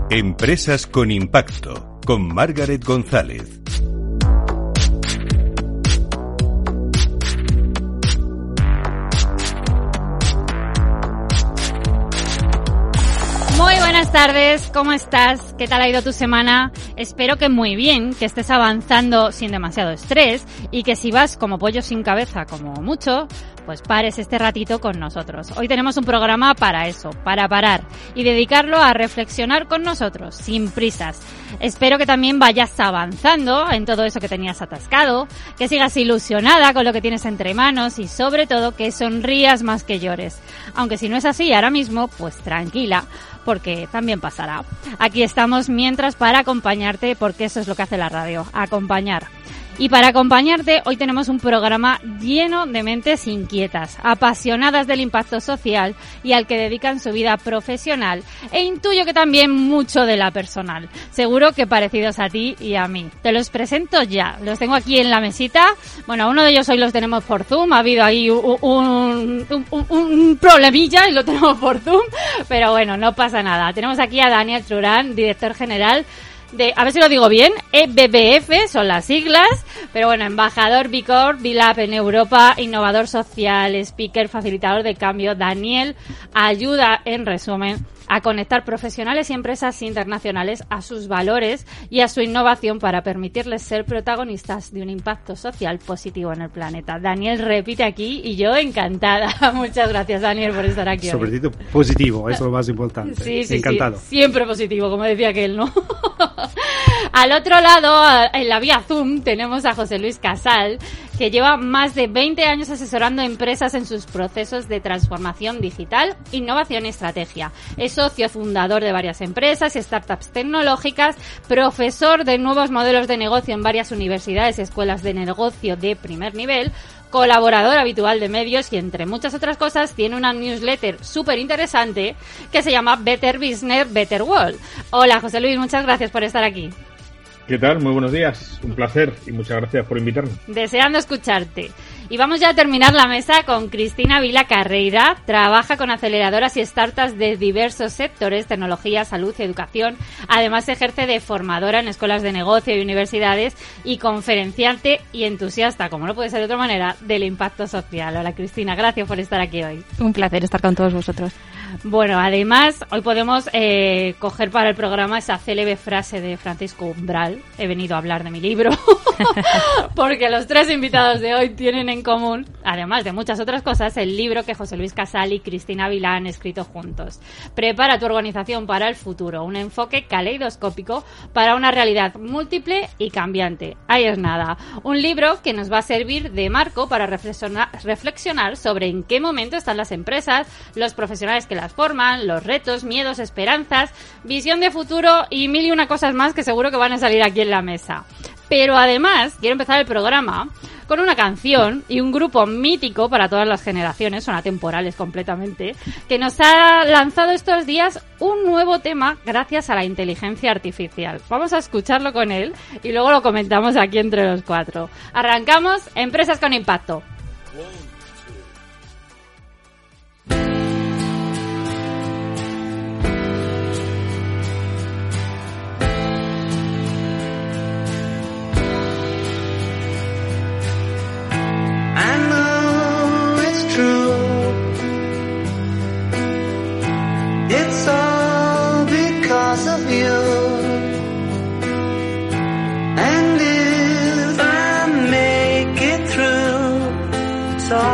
Empresas con impacto, con Margaret González. Muy buenas tardes, ¿cómo estás? ¿Qué tal ha ido tu semana? Espero que muy bien, que estés avanzando sin demasiado estrés y que si vas como pollo sin cabeza, como mucho, pues pares este ratito con nosotros. Hoy tenemos un programa para eso, para parar y dedicarlo a reflexionar con nosotros, sin prisas. Espero que también vayas avanzando en todo eso que tenías atascado, que sigas ilusionada con lo que tienes entre manos y sobre todo que sonrías más que llores. Aunque si no es así ahora mismo, pues tranquila, porque también pasará. Aquí estamos mientras para acompañarte, porque eso es lo que hace la radio, acompañar. Y para acompañarte, hoy tenemos un programa lleno de mentes inquietas, apasionadas del impacto social y al que dedican su vida profesional, e intuyo que también mucho de la personal. Seguro que parecidos a ti y a mí. Te los presento ya, los tengo aquí en la mesita. Bueno, uno de ellos hoy los tenemos por Zoom, ha habido ahí un problemilla y lo tenemos por Zoom, pero bueno, no pasa nada. Tenemos aquí a Daniel Trurán, director general de, a ver si lo digo bien, EBBF, son las siglas, pero bueno, embajador B Corp, B-Lab en Europa, innovador social, speaker, facilitador de cambio. Daniel ayuda, en resumen, a conectar profesionales y empresas internacionales a sus valores y a su innovación para permitirles ser protagonistas de un impacto social positivo en el planeta. Daniel repite aquí y yo encantada. Muchas gracias, Daniel, por estar aquí Sobre hoy. todo positivo, eso es lo más importante. Sí, encantado. Sí, siempre positivo, como decía aquel, ¿no? Al otro lado, en la vía Zoom, tenemos a José Luis Casal, que lleva más de 20 años asesorando empresas en sus procesos de transformación digital, innovación y estrategia. Es socio fundador de varias empresas y startups tecnológicas, profesor de nuevos modelos de negocio en varias universidades y escuelas de negocio de primer nivel, colaborador habitual de medios y, entre muchas otras cosas, tiene una newsletter súper interesante que se llama Better Business, Better World. Hola, José Luis, muchas gracias por estar aquí. ¿Qué tal? Muy buenos días. Un placer y muchas gracias por invitarme. Deseando escucharte. Y vamos ya a terminar la mesa con Cristina Vila Carreira. Trabaja con aceleradoras y startups de diversos sectores, tecnología, salud y educación. Además ejerce de formadora en escuelas de negocio y universidades y conferenciante y entusiasta, como no puede ser de otra manera, del impacto social. Hola, Cristina, gracias por estar aquí hoy. Un placer estar con todos vosotros. Bueno, además, hoy podemos coger para el programa esa célebre frase de Francisco Umbral. He venido a hablar de mi libro, porque los tres invitados de hoy tienen en común, además de muchas otras cosas, el libro que José Luis Casal y Cristina Vila han escrito juntos. Prepara tu organización para el futuro, un enfoque caleidoscópico para una realidad múltiple y cambiante. Ahí es nada, un libro que nos va a servir de marco para reflexionar sobre en qué momento están las empresas, los profesionales que las forman, los retos, miedos, esperanzas, visión de futuro y mil y una cosas más que seguro que van a salir aquí en la mesa. Pero además, quiero empezar el programa con una canción y un grupo mítico para todas las generaciones, son atemporales completamente, que nos ha lanzado estos días un nuevo tema gracias a la inteligencia artificial. Vamos a escucharlo con él y luego lo comentamos aquí entre los cuatro. Arrancamos, Empresas con Impacto. It's all because of you. And if I make it through, it's all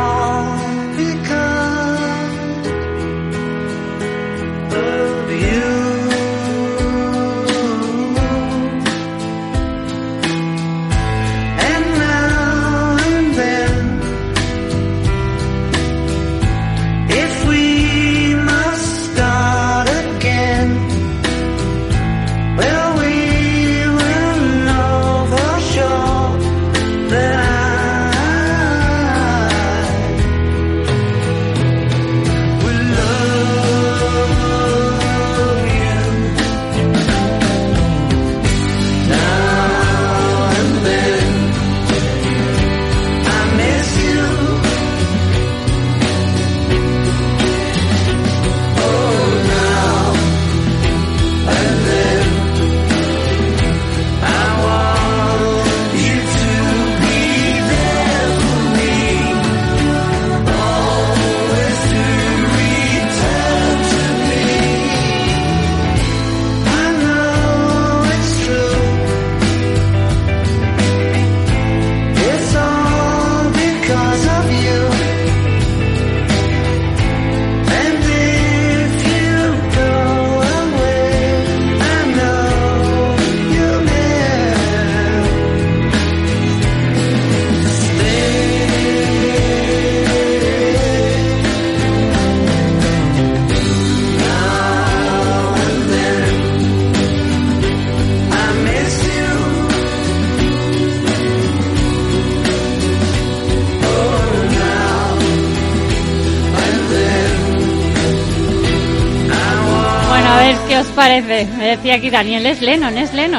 ¿Qué os parece? Me decía aquí Daniel, es Lennon.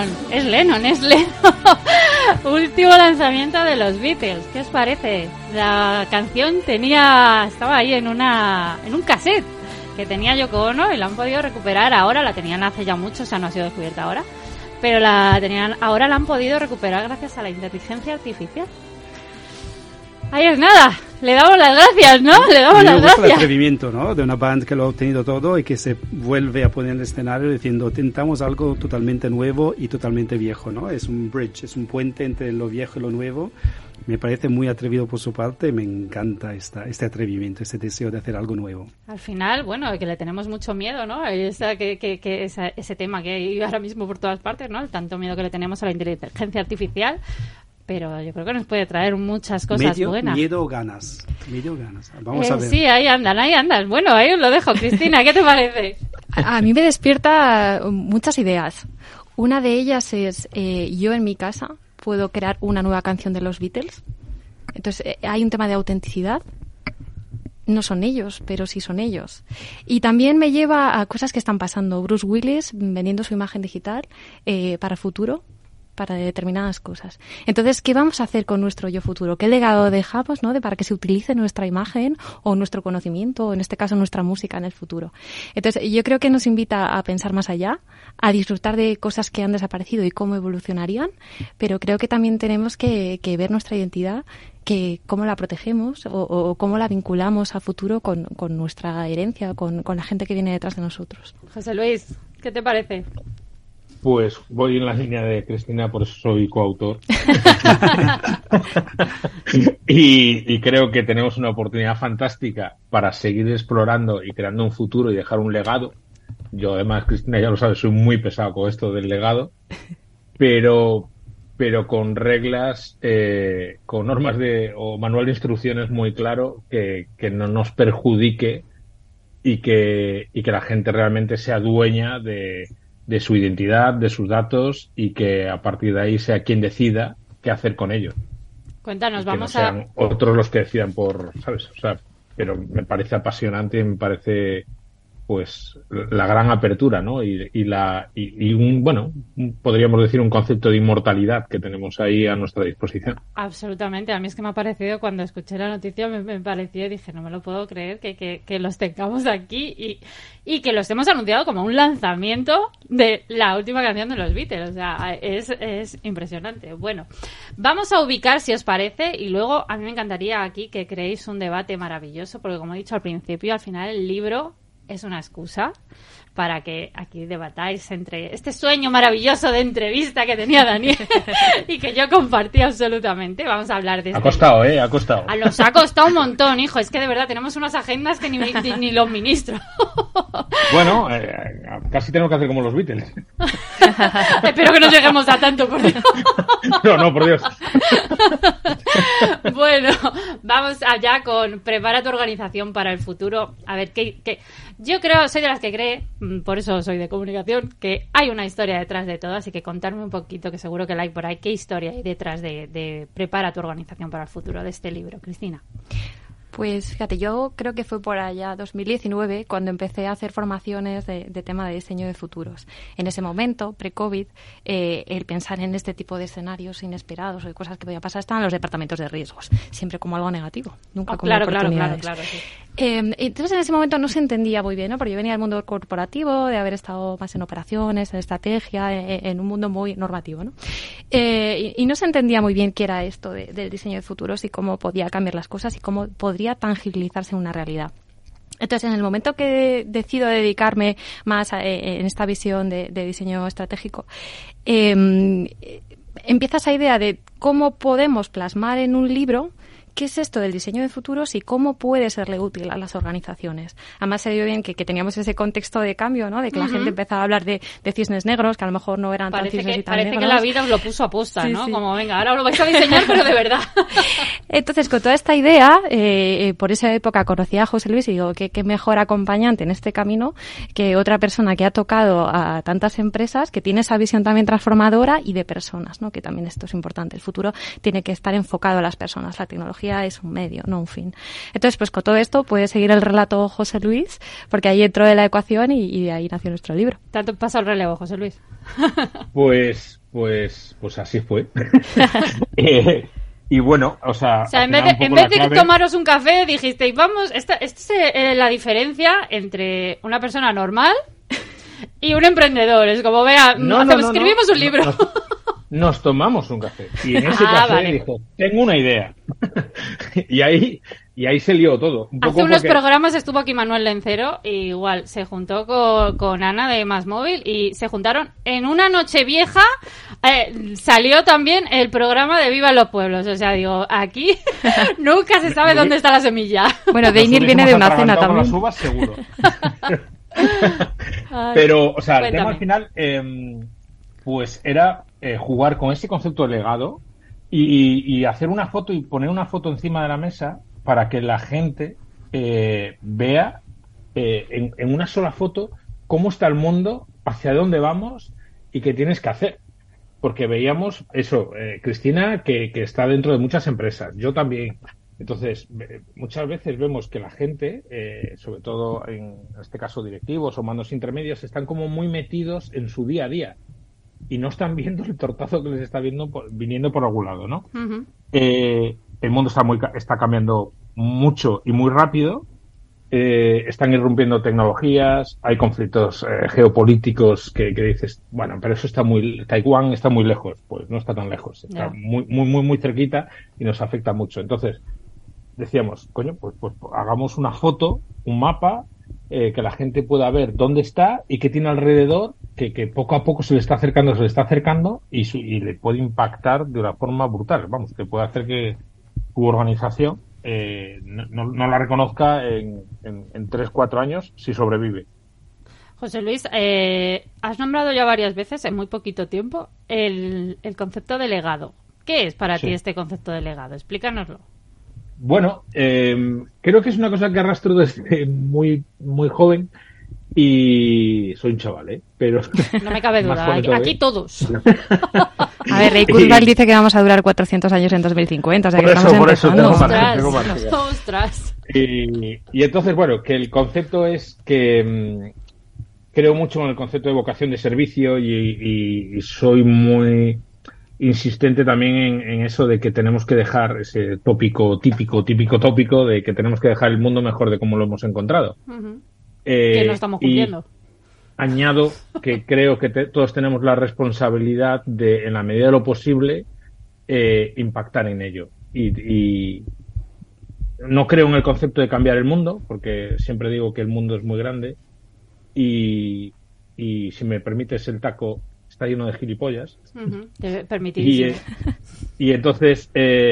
Último lanzamiento de los Beatles. ¿Qué os parece? La canción estaba ahí en un cassette que tenía Yoko Ono y la han podido recuperar ahora. La tenían hace ya mucho, o sea, no ha sido descubierta ahora. Pero ahora la han podido recuperar gracias a la inteligencia artificial. Ahí es nada, le damos las gracias, ¿no? Le damos las gracias. El atrevimiento, ¿no? De una band que lo ha obtenido todo y que se vuelve a poner en el escenario diciendo, tentamos algo totalmente nuevo y totalmente viejo, ¿no? Es un bridge, es un puente entre lo viejo y lo nuevo. Me parece muy atrevido por su parte, me encanta este atrevimiento, este deseo de hacer algo nuevo. Al final, bueno, que le tenemos mucho miedo, ¿no? Ese tema que hay ahora mismo por todas partes, ¿no? El tanto miedo que le tenemos a la inteligencia artificial. Pero yo creo que nos puede traer muchas cosas buenas. Miedo o ganas. Vamos a ver. Sí, ahí andas. Bueno, ahí os lo dejo. Cristina, ¿qué te parece? A mí me despierta muchas ideas. Una de ellas es, yo en mi casa puedo crear una nueva canción de los Beatles. Entonces, hay un tema de autenticidad. No son ellos, pero sí son ellos. Y también me lleva a cosas que están pasando. Bruce Willis vendiendo su imagen digital para el futuro, para determinadas cosas. Entonces, ¿qué vamos a hacer con nuestro yo futuro? ¿Qué legado dejamos, ¿no? Para que se utilice nuestra imagen o nuestro conocimiento, o en este caso nuestra música en el futuro? Entonces, yo creo que nos invita a pensar más allá, a disfrutar de cosas que han desaparecido y cómo evolucionarían, pero creo que también tenemos que ver nuestra identidad, que cómo la protegemos o cómo la vinculamos al futuro con nuestra herencia, con la gente que viene detrás de nosotros. José Luis, ¿qué te parece? Pues voy en la línea de Cristina, por eso soy coautor. y creo que tenemos una oportunidad fantástica para seguir explorando y creando un futuro y dejar un legado. Yo, además, Cristina, ya lo sabes, soy muy pesado con esto del legado, pero con reglas, con normas o manual de instrucciones muy claro que no nos perjudique y que la gente realmente sea dueña de su identidad, de sus datos, y que a partir de ahí sea quien decida qué hacer con ellos. Cuéntanos, vamos a... Que no sean otros los que decidan ¿sabes? O sea, pero me parece apasionante y me parece, pues, la gran apertura, ¿no? Podríamos decir un concepto de inmortalidad que tenemos ahí a nuestra disposición. Absolutamente. A mí es que me ha parecido, cuando escuché la noticia, me pareció y dije, no me lo puedo creer que los tengamos aquí y que los hemos anunciado como un lanzamiento de la última canción de los Beatles. O sea, es impresionante. Bueno, vamos a ubicar, si os parece, y luego a mí me encantaría aquí que creéis un debate maravilloso, porque como he dicho al principio, al final el libro es una excusa para que aquí debatáis entre este sueño maravilloso de entrevista que tenía Daniel y que yo compartí absolutamente. Vamos a hablar de esto. Ha costado, ha costado. Nos ha costado un montón, hijo. Es que de verdad tenemos unas agendas que ni los ministros. Bueno, casi tenemos que hacer como los Beatles. Espero que no lleguemos a tanto, por Dios. No, por Dios. Bueno, vamos allá con prepara tu organización para el futuro. A ver, ¿qué? Yo soy de las que cree, por eso soy de comunicación, que hay una historia detrás de todo, así que contarme un poquito, que seguro que la hay por ahí, qué historia hay detrás de prepara tu organización para el futuro de este libro, Cristina. Pues fíjate, yo creo que fue por allá 2019 cuando empecé a hacer formaciones de tema de diseño de futuros. En ese momento, pre-COVID, el pensar en este tipo de escenarios inesperados o de cosas que podían pasar estaban los departamentos de riesgos, siempre como algo negativo, nunca como oportunidades. Claro, sí. Entonces en ese momento no se entendía muy bien, ¿no? Porque yo venía del mundo corporativo, de haber estado más en operaciones, en estrategia, en un mundo muy normativo, ¿no? Y no se entendía muy bien qué era esto del diseño de futuros y cómo podía cambiar las cosas y cómo podría tangibilizarse en una realidad. Entonces, en el momento que decido dedicarme más en esta visión de diseño estratégico, empieza esa idea de cómo podemos plasmar en un libro qué es esto del diseño de futuros y cómo puede serle útil a las organizaciones. Además, se dio bien que teníamos ese contexto de cambio, ¿no? De que la gente empezaba a hablar de cisnes negros, que a lo mejor no eran tan cisnes y tan negros. Parece que la vida os lo puso a posta, sí, ¿no? Sí. Como, venga, ahora lo vais a diseñar, pero de verdad. Entonces, con toda esta idea, por esa época conocí a José Luis y digo, qué mejor acompañante en este camino que otra persona que ha tocado a tantas empresas, que tiene esa visión también transformadora y de personas, ¿no? Que también esto es importante. El futuro tiene que estar enfocado a las personas. La tecnología energía es un medio, no un fin. Entonces, pues con todo esto puede seguir el relato José Luis, porque ahí entró en la ecuación y de ahí nació nuestro libro. Tanto pasa el relevo, José Luis. Pues así fue. Y bueno, o sea en vez de tomaros un café, dijisteis, vamos, esta es la diferencia entre una persona normal y un emprendedor. Es como, vea, escribimos un libro. Nos tomamos un café. Y en ese café dijo, tengo una idea. y ahí se lió todo. Hace unos programas estuvo aquí Manuel Lencero, y igual se juntó con Ana de Más Móvil, y se juntaron en una noche vieja. Salió también el programa de Viva los Pueblos. O sea, digo, aquí nunca se sabe dónde está la semilla. Bueno, Deinir viene de una cena también. Las uvas, seguro. Pero, o sea, el tema al final, pues era jugar con ese concepto de legado y hacer una foto y poner una foto encima de la mesa para que la gente vea en una sola foto cómo está el mundo, hacia dónde vamos y qué tienes que hacer. Porque veíamos eso, Cristina, que está dentro de muchas empresas, yo también. Entonces, muchas veces vemos que la gente, sobre todo en este caso directivos o mandos intermedios, están como muy metidos en su día a día y no están viendo el tortazo que les está viniendo por algún lado, ¿no? Uh-huh. El mundo está cambiando mucho y muy rápido. Están irrumpiendo tecnologías, hay conflictos geopolíticos que dices, bueno, pero eso Taiwán está muy lejos. Pues no está tan lejos, está muy cerquita y nos afecta mucho. Entonces decíamos, coño, pues hagamos una foto, un mapa, que la gente pueda ver dónde está y qué tiene alrededor, que poco a poco se le está acercando y le puede impactar de una forma brutal. Vamos, que puede hacer que tu organización no la reconozca en 3-4 años si sobrevive. José Luis, has nombrado ya varias veces en muy poquito tiempo el concepto de legado. ¿Qué es para ti este concepto de legado? Explícanoslo. Bueno, creo que es una cosa que arrastro desde muy joven y soy un chaval, pero no me cabe duda, aquí todos. A ver, Ray Kurzweil dice que vamos a durar 400 años en 2050, o sea que estamos empezando. Ostras. Y entonces, bueno, que el concepto es que creo mucho en el concepto de vocación de servicio y soy muy insistente también en eso de que tenemos que dejar ese tópico típico de que tenemos que dejar el mundo mejor de como lo hemos encontrado. Uh-huh. Que no estamos cumpliendo. Añado que creo que todos tenemos la responsabilidad de, en la medida de lo posible, impactar en ello. Y no creo en el concepto de cambiar el mundo, porque siempre digo que el mundo es muy grande y si me permites el taco, está lleno de gilipollas. Uh-huh. Permitidísimo. Y entonces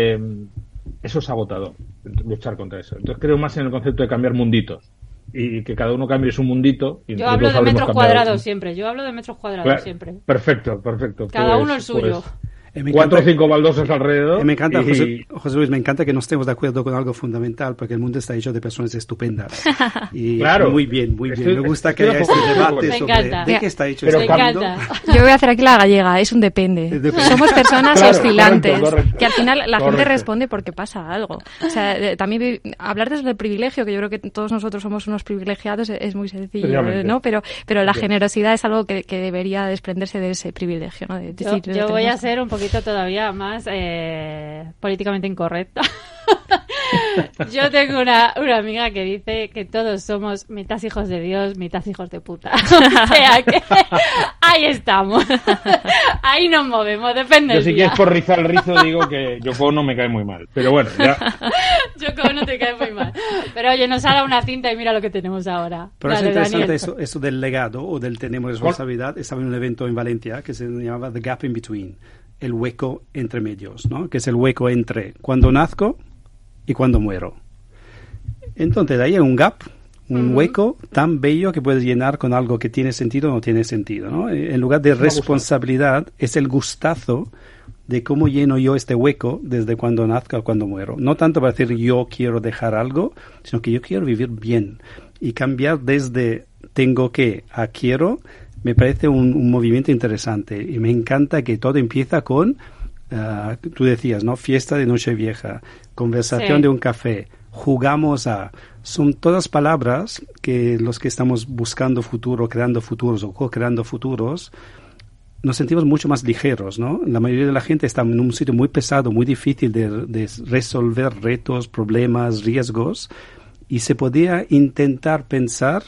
eso es agotador, luchar contra eso. Entonces creo más en el concepto de cambiar munditos. Y que cada uno cambie su mundito. Y yo hablo de metros cuadrados siempre. Siempre. Perfecto. Cada uno el suyo. 4 o 5 baldosas alrededor. Me encanta, José Luis, me encanta que no estemos de acuerdo con algo fundamental, porque el mundo está hecho de personas estupendas. Y claro. Muy bien. Me gusta que haya este debate sobre de qué está hecho este mundo. Yo voy a hacer aquí la gallega, es un depende. Somos personas oscilantes, correcto. Que al final la gente responde porque pasa algo. O sea, también hablar desde el privilegio, que yo creo que todos nosotros somos unos privilegiados, es muy sencillo, ¿no? Pero la generosidad es algo que debería desprenderse de ese privilegio, ¿no? Yo voy a ser un poquito todavía más políticamente incorrecta. Yo tengo una amiga que dice que todos somos mitad hijos de Dios, mitad hijos de puta. O sea que ahí estamos. Ahí nos movemos, depende del día. Yo si quieres por rizar el rizo digo que Yoko no me cae muy mal. Pero bueno, ya. Yoko no te cae muy mal. Pero oye, nos ha dado una cinta y mira lo que tenemos ahora. Pero es interesante eso del legado o del tenemos responsabilidad. Estaba en un evento en Valencia que se llamaba The Gap in Between. El hueco entre medios, ¿no? Que es el hueco entre cuando nazco y cuando muero. Entonces, ahí hay un gap, un hueco tan bello que puedes llenar con algo que tiene sentido o no tiene sentido, ¿no? En lugar de responsabilidad, es el gustazo de cómo lleno yo este hueco desde cuando nazco a cuando muero. No tanto para decir yo quiero dejar algo, sino que yo quiero vivir bien. Y cambiar desde tengo que a quiero me parece un movimiento interesante. Y me encanta que todo empieza con tú decías, ¿no? Fiesta de Nochevieja, conversación de un café, jugamos a... Son todas palabras que los que estamos buscando futuro, creando futuros o co-creando futuros, nos sentimos mucho más ligeros, ¿no? La mayoría de la gente está en un sitio muy pesado, muy difícil de resolver retos, problemas, riesgos, y se podría intentar pensar,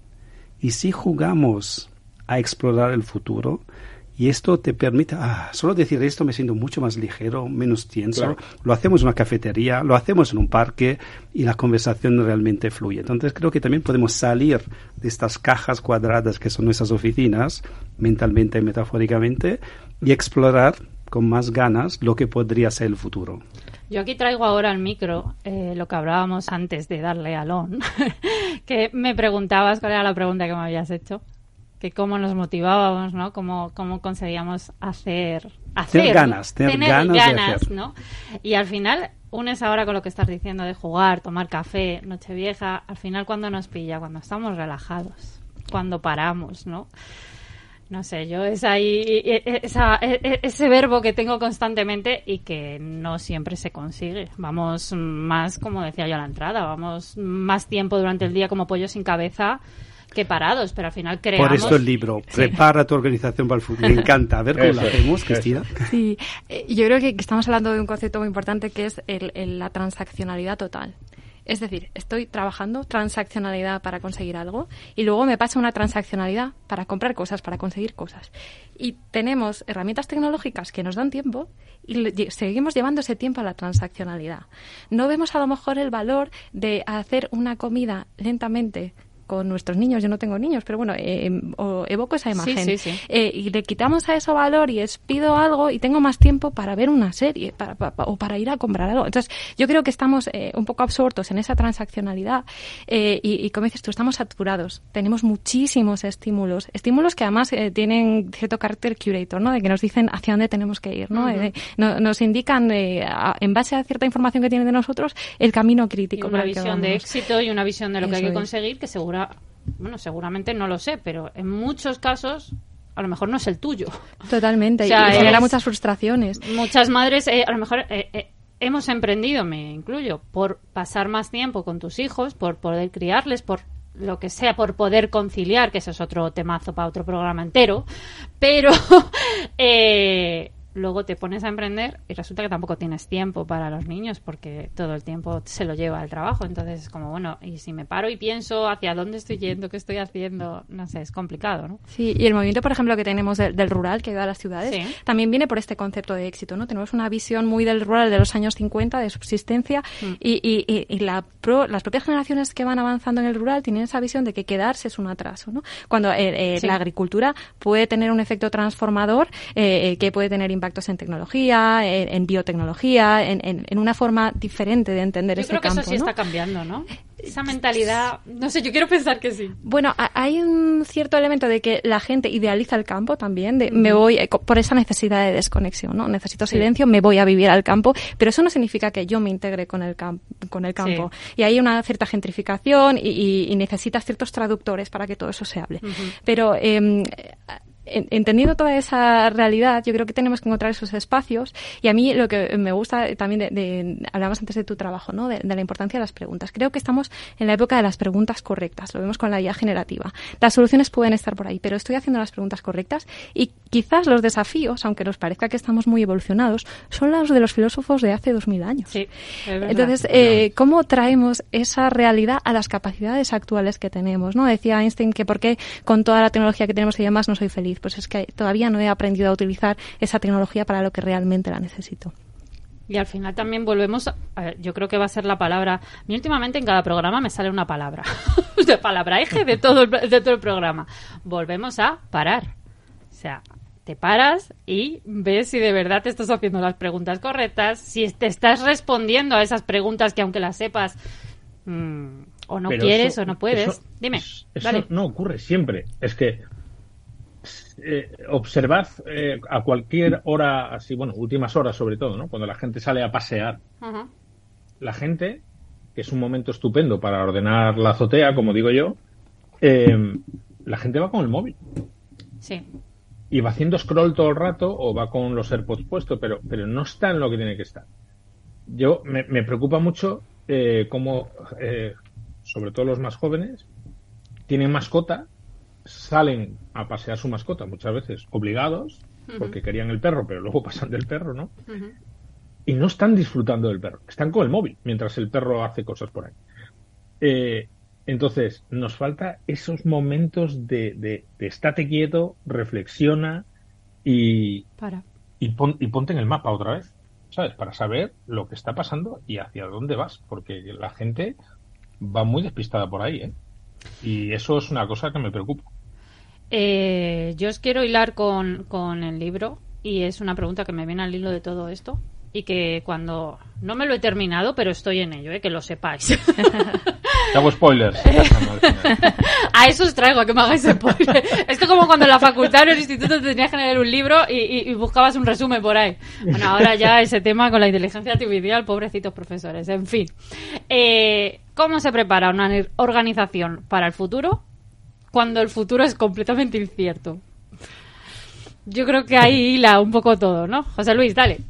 ¿y si jugamos a explorar el futuro? Y esto te permite, solo decir esto me siento mucho más ligero, menos tenso. Claro. Lo hacemos en una cafetería, lo hacemos en un parque y la conversación realmente fluye. Entonces creo que también podemos salir de estas cajas cuadradas que son nuestras oficinas, mentalmente y metafóricamente, y explorar con más ganas lo que podría ser el futuro. Yo aquí traigo ahora al micro lo que hablábamos antes de darle al on, que me preguntabas cuál era la pregunta que me habías hecho. Que cómo nos motivábamos, ¿no? Cómo conseguíamos tener ganas de hacer, ¿no? Y al final unes ahora con lo que estás diciendo de jugar, tomar café, Nochevieja, al final cuando nos pilla, cuando estamos relajados, cuando paramos, ¿no? No sé, yo es ahí ese verbo que tengo constantemente y que no siempre se consigue. Vamos más, como decía yo a la entrada, vamos más tiempo durante el día como pollo sin cabeza que parados, pero al final creamos... Por eso el libro, prepara tu organización para el futuro. Me encanta. A ver cómo lo hacemos, Cristina. Sí, yo creo que estamos hablando de un concepto muy importante que es la transaccionalidad total. Es decir, estoy trabajando transaccionalidad para conseguir algo y luego me pasa una transaccionalidad para comprar cosas, para conseguir cosas. Y tenemos herramientas tecnológicas que nos dan tiempo y seguimos llevando ese tiempo a la transaccionalidad. No vemos a lo mejor el valor de hacer una comida lentamente con nuestros niños. Yo no tengo niños, pero bueno, evoco esa imagen. Sí. Y le quitamos a eso valor y pido algo y tengo más tiempo para ver una serie o para ir a comprar algo. Entonces, yo creo que estamos un poco absortos en esa transaccionalidad y como dices tú, estamos saturados. Tenemos muchísimos estímulos que además tienen cierto carácter curator, ¿no? De que nos dicen hacia dónde tenemos que ir, ¿no? Uh-huh. Nos indican, en base a cierta información que tienen de nosotros, el camino crítico. Y una visión de éxito y una visión de lo que hay que conseguir, que seguramente no lo sé, pero en muchos casos a lo mejor no es el tuyo. Totalmente, o sea, y genera muchas frustraciones. Muchas madres, a lo mejor hemos emprendido, me incluyo, por pasar más tiempo con tus hijos, por poder criarles, por lo que sea, por poder conciliar, que eso es otro temazo para otro programa entero, pero luego te pones a emprender y resulta que tampoco tienes tiempo para los niños porque todo el tiempo se lo lleva al trabajo. Entonces es como, bueno, y si me paro y pienso hacia dónde estoy yendo, qué estoy haciendo, no sé, es complicado, ¿no? Sí, y el movimiento, por ejemplo, que tenemos del rural, que ayuda a las ciudades, también viene por este concepto de éxito, ¿no? Tenemos una visión muy del rural de los años 50, de subsistencia, y las propias generaciones que van avanzando en el rural tienen esa visión de que quedarse es un atraso, ¿no? Cuando la agricultura puede tener un efecto transformador que puede tener impactos en tecnología, en biotecnología, en una forma diferente de entender ese campo. Yo creo que eso sí está cambiando, ¿no? Esa mentalidad, no sé, yo quiero pensar que sí. Bueno, hay un cierto elemento de que la gente idealiza el campo también, me voy por esa necesidad de desconexión, ¿no? Necesito silencio, me voy a vivir al campo, pero eso no significa que yo me integre con el campo. Sí. Y hay una cierta gentrificación y necesitas ciertos traductores para que todo eso se hable. Pero entendiendo toda esa realidad, yo creo que tenemos que encontrar esos espacios, y a mí lo que me gusta también hablamos antes de tu trabajo, ¿no? De la importancia de las preguntas. Creo que estamos en la época de las preguntas correctas, lo vemos con la IA generativa. Las soluciones pueden estar por ahí, pero estoy haciendo las preguntas correctas y quizás los desafíos, aunque nos parezca que estamos muy evolucionados, son los de los filósofos de hace 2000 años. Sí, es verdad. Entonces, ¿cómo traemos esa realidad a las capacidades actuales que tenemos, ¿no? Decía Einstein que por qué con toda la tecnología que tenemos y demás no soy feliz. Pues es que todavía no he aprendido a utilizar esa tecnología para lo que realmente la necesito. Y al final también volvemos, yo creo que va a ser la palabra, y últimamente en cada programa me sale una palabra, de palabra eje de todo el programa. Volvemos a parar. O sea, te paras y ves si de verdad te estás haciendo las preguntas correctas, si te estás respondiendo a esas preguntas que aunque las sepas o no pero quieres o no puedes. Dime. Eso no ocurre siempre. Es que observad a cualquier hora, así, bueno, últimas horas sobre todo, ¿no? Cuando la gente sale a pasear. Uh-huh. La gente, que es un momento estupendo para ordenar la azotea, como digo yo, la gente va con el móvil. Sí. y va haciendo scroll todo el rato o va con los AirPods puestos, pero no está en lo que tiene que estar. Yo me preocupa mucho cómo, sobre todo los más jóvenes, tienen mascota, salen a pasear su mascota muchas veces obligados, porque querían el perro, pero luego pasan del perro, ¿no? Y no están disfrutando del perro, están con el móvil mientras el perro hace cosas por ahí. Entonces, nos falta esos momentos de estate quieto, reflexiona y ponte en el mapa otra vez, ¿sabes? Para saber lo que está pasando y hacia dónde vas, porque la gente va muy despistada por ahí, ¿eh? Y eso es una cosa que me preocupa. Yo os quiero hilar con el libro, y es una pregunta que me viene al hilo de todo esto, y que cuando... No me lo he terminado, pero estoy en ello, que lo sepáis. Te hago spoilers. A eso os traigo, a que me hagáis spoilers. Esto es como cuando en la facultad o en el instituto te tenías que leer un libro y buscabas un resumen por ahí. Bueno, ahora ya ese tema con la inteligencia artificial, pobrecitos profesores. En fin. ¿Cómo se prepara una organización para el futuro cuando el futuro es completamente incierto? Yo creo que ahí hila un poco todo, ¿no? José Luis, dale.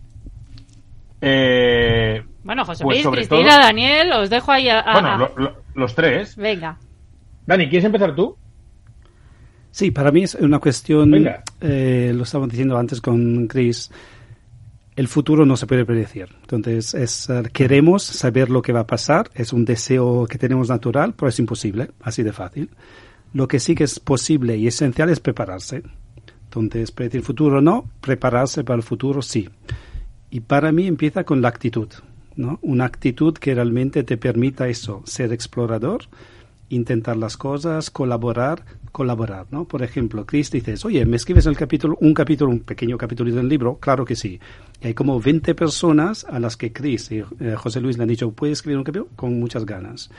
Bueno, José Luis, Cristina, todo... Daniel, os dejo ahí Bueno, los tres. Venga. Dani, ¿quieres empezar tú? Sí, para mí es una cuestión, lo estábamos diciendo antes con Chris, el futuro no se puede predecir. Entonces, queremos saber lo que va a pasar, es un deseo que tenemos natural, pero es imposible, así de fácil. Lo que sí que es posible y esencial es prepararse. Entonces, predecir el futuro no, prepararse para el futuro sí. Y para mí empieza con la actitud, ¿no? Una actitud que realmente te permita eso, ser explorador, intentar las cosas, colaborar, ¿no? Por ejemplo, Chris dices, oye, ¿me escribes un pequeño capítulo del libro? Claro que sí. Y hay como 20 personas a las que Chris y José Luis le han dicho, ¿puedes escribir un capítulo? Con muchas ganas.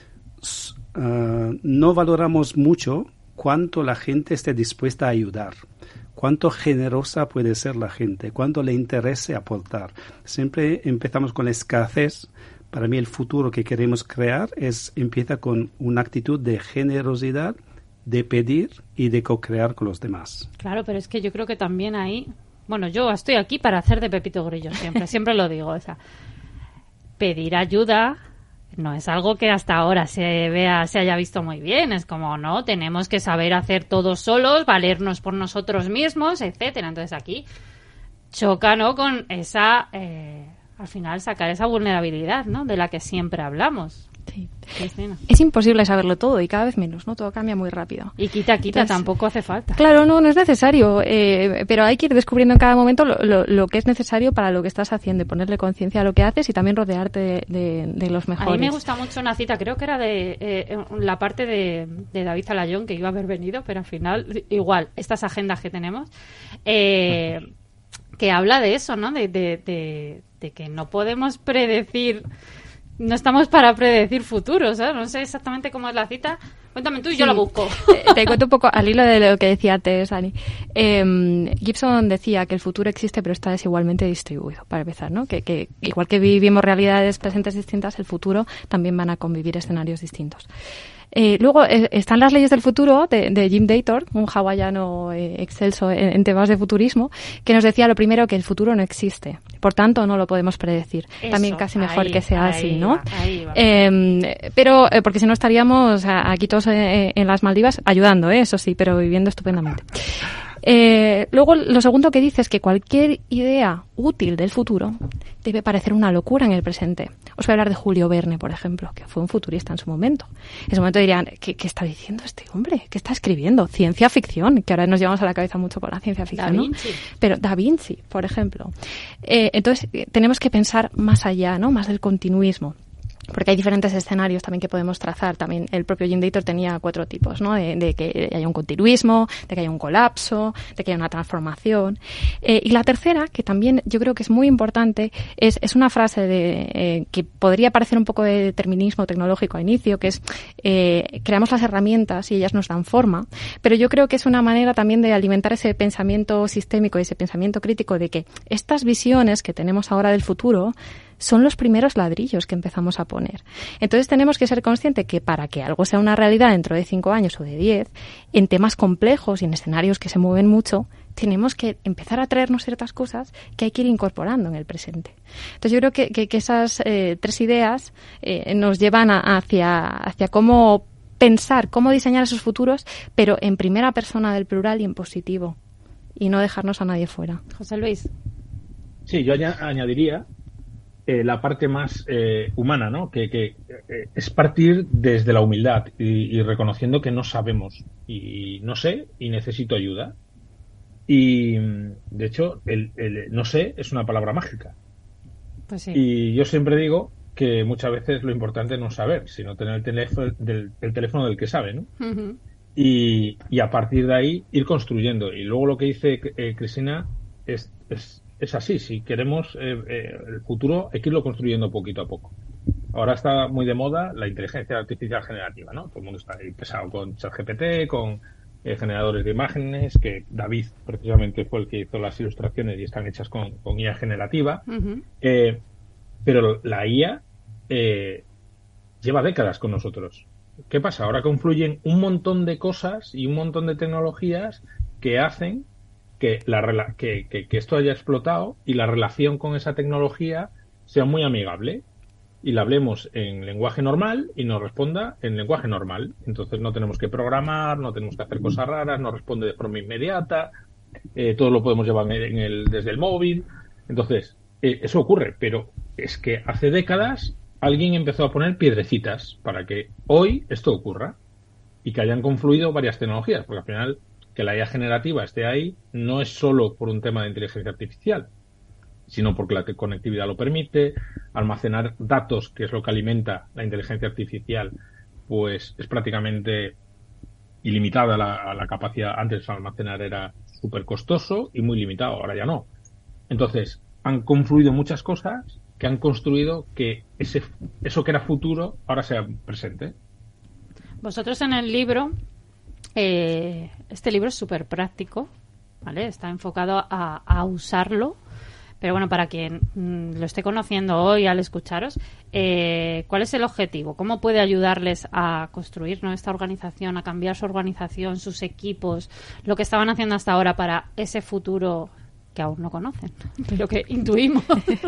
No valoramos mucho cuánto la gente esté dispuesta a ayudar. Cuánto generosa puede ser la gente, cuánto le interese aportar. Siempre empezamos con la escasez. Para mí el futuro que queremos crear empieza con una actitud de generosidad, de pedir y de co-crear con los demás. Claro, pero es que yo creo que también ahí... Bueno, yo estoy aquí para hacer de Pepito Grillo siempre lo digo. O sea, pedir ayuda... No es algo que hasta ahora se haya visto muy bien. Es como, no, tenemos que saber hacer todos solos, valernos por nosotros mismos, etcétera. Entonces aquí choca, ¿no?, con esa, al final sacar esa vulnerabilidad, ¿no?, de la que siempre hablamos. Sí. Cristina. Es imposible saberlo todo y cada vez menos, ¿no? Todo cambia muy rápido. Y quita, entonces, tampoco hace falta. Claro, no es necesario, pero hay que ir descubriendo en cada momento lo que es necesario para lo que estás haciendo y ponerle conciencia a lo que haces y también rodearte de los mejores. A mí me gusta mucho una cita, creo que era de la parte de David Zalayón, que iba a haber venido, pero al final, igual, estas agendas que tenemos, que habla de eso, ¿no? De que no podemos predecir... No estamos para predecir futuros, ¿eh? No sé exactamente cómo es la cita. Cuéntame tú y yo la busco. Te cuento un poco al hilo de lo que decía antes, Dani. Gibson decía que el futuro existe, pero está desigualmente distribuido, para empezar, ¿no? Que igual que vivimos realidades presentes distintas, el futuro también van a convivir escenarios distintos. Luego están las leyes del futuro de Jim Dator, un hawaiano excelso en temas de futurismo, que nos decía lo primero, que el futuro no existe, por tanto no lo podemos predecir. Eso, también casi mejor que sea así, ¿no? Ahí va. Pero porque si no estaríamos aquí todos en las Maldivas ayudando, eso sí, pero viviendo estupendamente. Luego, lo segundo que dice es que cualquier idea útil del futuro debe parecer una locura en el presente. Os voy a hablar de Julio Verne, por ejemplo, que fue un futurista en su momento. En ese momento dirían, ¿qué está diciendo este hombre? ¿Qué está escribiendo? Ciencia ficción, que ahora nos llevamos a la cabeza mucho con la ciencia ficción, ¿no? Pero Da Vinci, por ejemplo. Entonces, tenemos que pensar más allá, ¿no? Más del continuismo. Porque hay diferentes escenarios también que podemos trazar. También el propio Jim Dator tenía 4 tipos, ¿no? De que haya un continuismo, de que haya un colapso, de que haya una transformación. Y la tercera, que también yo creo que es muy importante, es una frase que podría parecer un poco de determinismo tecnológico a inicio, que es creamos las herramientas y ellas nos dan forma, pero yo creo que es una manera también de alimentar ese pensamiento sistémico y ese pensamiento crítico de que estas visiones que tenemos ahora del futuro son los primeros ladrillos que empezamos a poner. Entonces tenemos que ser conscientes que para que algo sea una realidad dentro de 5 años o de 10, en temas complejos y en escenarios que se mueven mucho, tenemos que empezar a traernos ciertas cosas que hay que ir incorporando en el presente. Entonces yo creo que esas 3 ideas nos llevan hacia cómo pensar, cómo diseñar esos futuros, pero en primera persona del plural y en positivo, y no dejarnos a nadie fuera. José Luis. Sí, yo añadiría la parte más humana, ¿no? Que es partir desde la humildad y reconociendo que no sabemos y no sé y necesito ayuda. Y de hecho, el no sé es una palabra mágica. Pues sí. Y yo siempre digo que muchas veces lo importante no es saber, sino tener el teléfono del que sabe, ¿no? Uh-huh. Y a partir de ahí ir construyendo. Y luego lo que dice Cristina es así. Si queremos el futuro, hay que irlo construyendo poquito a poco. Ahora está muy de moda la inteligencia artificial generativa, ¿no? Todo el mundo está ahí pesado con ChatGPT, con generadores de imágenes, que David precisamente fue el que hizo las ilustraciones y están hechas con IA generativa. Uh-huh. Pero la IA lleva décadas con nosotros. ¿Qué pasa? Ahora confluyen un montón de cosas y un montón de tecnologías que hacen que esto haya explotado y la relación con esa tecnología sea muy amigable y la hablemos en lenguaje normal y nos responda en lenguaje normal. Entonces no tenemos que programar, no tenemos que hacer cosas raras, nos responde de forma inmediata, todo lo podemos llevar desde el móvil. Entonces, eso ocurre, pero es que hace décadas alguien empezó a poner piedrecitas para que hoy esto ocurra y que hayan confluido varias tecnologías, porque al final que la IA generativa esté ahí no es solo por un tema de inteligencia artificial, sino porque la conectividad lo permite, almacenar datos, que es lo que alimenta la inteligencia artificial, pues es prácticamente ilimitada la capacidad. Antes almacenar era súper costoso y muy limitado, ahora ya no. Entonces, han confluido muchas cosas que han construido que eso que era futuro ahora sea presente. Vosotros en el libro, este libro es súper práctico, ¿vale? Está enfocado a usarlo, pero bueno, para quien lo esté conociendo hoy al escucharos, ¿cuál es el objetivo? ¿Cómo puede ayudarles a construir, ¿no?, esta organización, a cambiar su organización, sus equipos, lo que estaban haciendo hasta ahora para ese futuro que aún no conocen, pero que intuimos?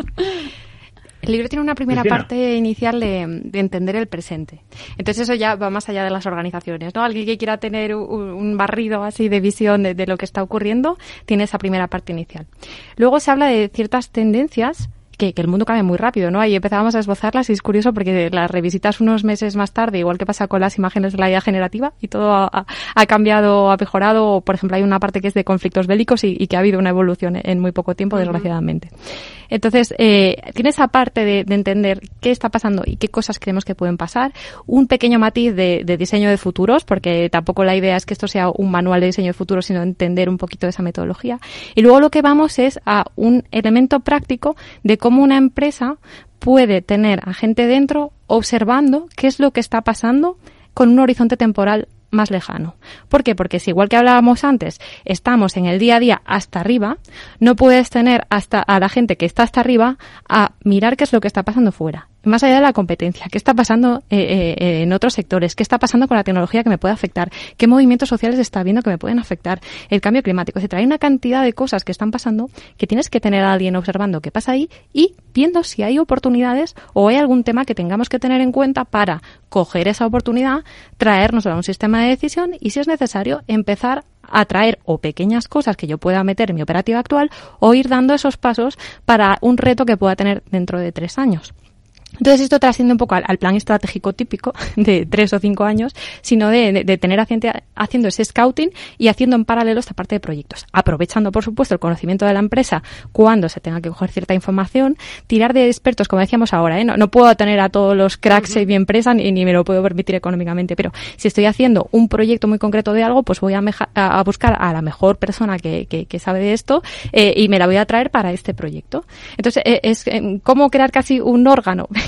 El libro tiene una primera parte inicial de entender el presente. Entonces eso ya va más allá de las organizaciones, ¿no? Alguien que quiera tener un barrido así de visión de lo que está ocurriendo, tiene esa primera parte inicial. Luego se habla de ciertas tendencias que el mundo cambia muy rápido, ¿no? Ahí empezábamos a esbozarlas y es curioso porque las revisitas unos meses más tarde, igual que pasa con las imágenes de la IA generativa, y todo ha cambiado, ha mejorado. Por ejemplo, hay una parte que es de conflictos bélicos y que ha habido una evolución en muy poco tiempo, desgraciadamente. Entonces, tiene esa parte de entender qué está pasando y qué cosas creemos que pueden pasar, un pequeño matiz de diseño de futuros, porque tampoco la idea es que esto sea un manual de diseño de futuros, sino entender un poquito de esa metodología. Y luego lo que vamos es a un elemento práctico de cómo una empresa puede tener a gente dentro observando qué es lo que está pasando con un horizonte temporal más lejano. ¿Por qué? Porque si, igual que hablábamos antes, estamos en el día a día hasta arriba, no puedes tener hasta a la gente que está hasta arriba a mirar qué es lo que está pasando fuera. Más allá de la competencia, qué está pasando en otros sectores, qué está pasando con la tecnología que me puede afectar, qué movimientos sociales está habiendo que me pueden afectar, el cambio climático, etcétera. Hay una cantidad de cosas que están pasando que tienes que tener a alguien observando qué pasa ahí y viendo si hay oportunidades o hay algún tema que tengamos que tener en cuenta para coger esa oportunidad, traérnosla a un sistema de decisión y, si es necesario, empezar a traer o pequeñas cosas que yo pueda meter en mi operativa actual o ir dando esos pasos para un reto que pueda tener dentro de 3 años. Entonces esto trasciende un poco al plan estratégico típico de 3 o 5 años, sino de tener a gente haciendo ese scouting y haciendo en paralelo esta parte de proyectos, aprovechando por supuesto el conocimiento de la empresa cuando se tenga que coger cierta información, tirar de expertos, como decíamos ahora, no puedo tener a todos los cracks de mi empresa ni me lo puedo permitir económicamente, pero si estoy haciendo un proyecto muy concreto de algo, pues voy a buscar a la mejor persona que sabe de esto y me la voy a traer para este proyecto. Entonces es como crear casi un órgano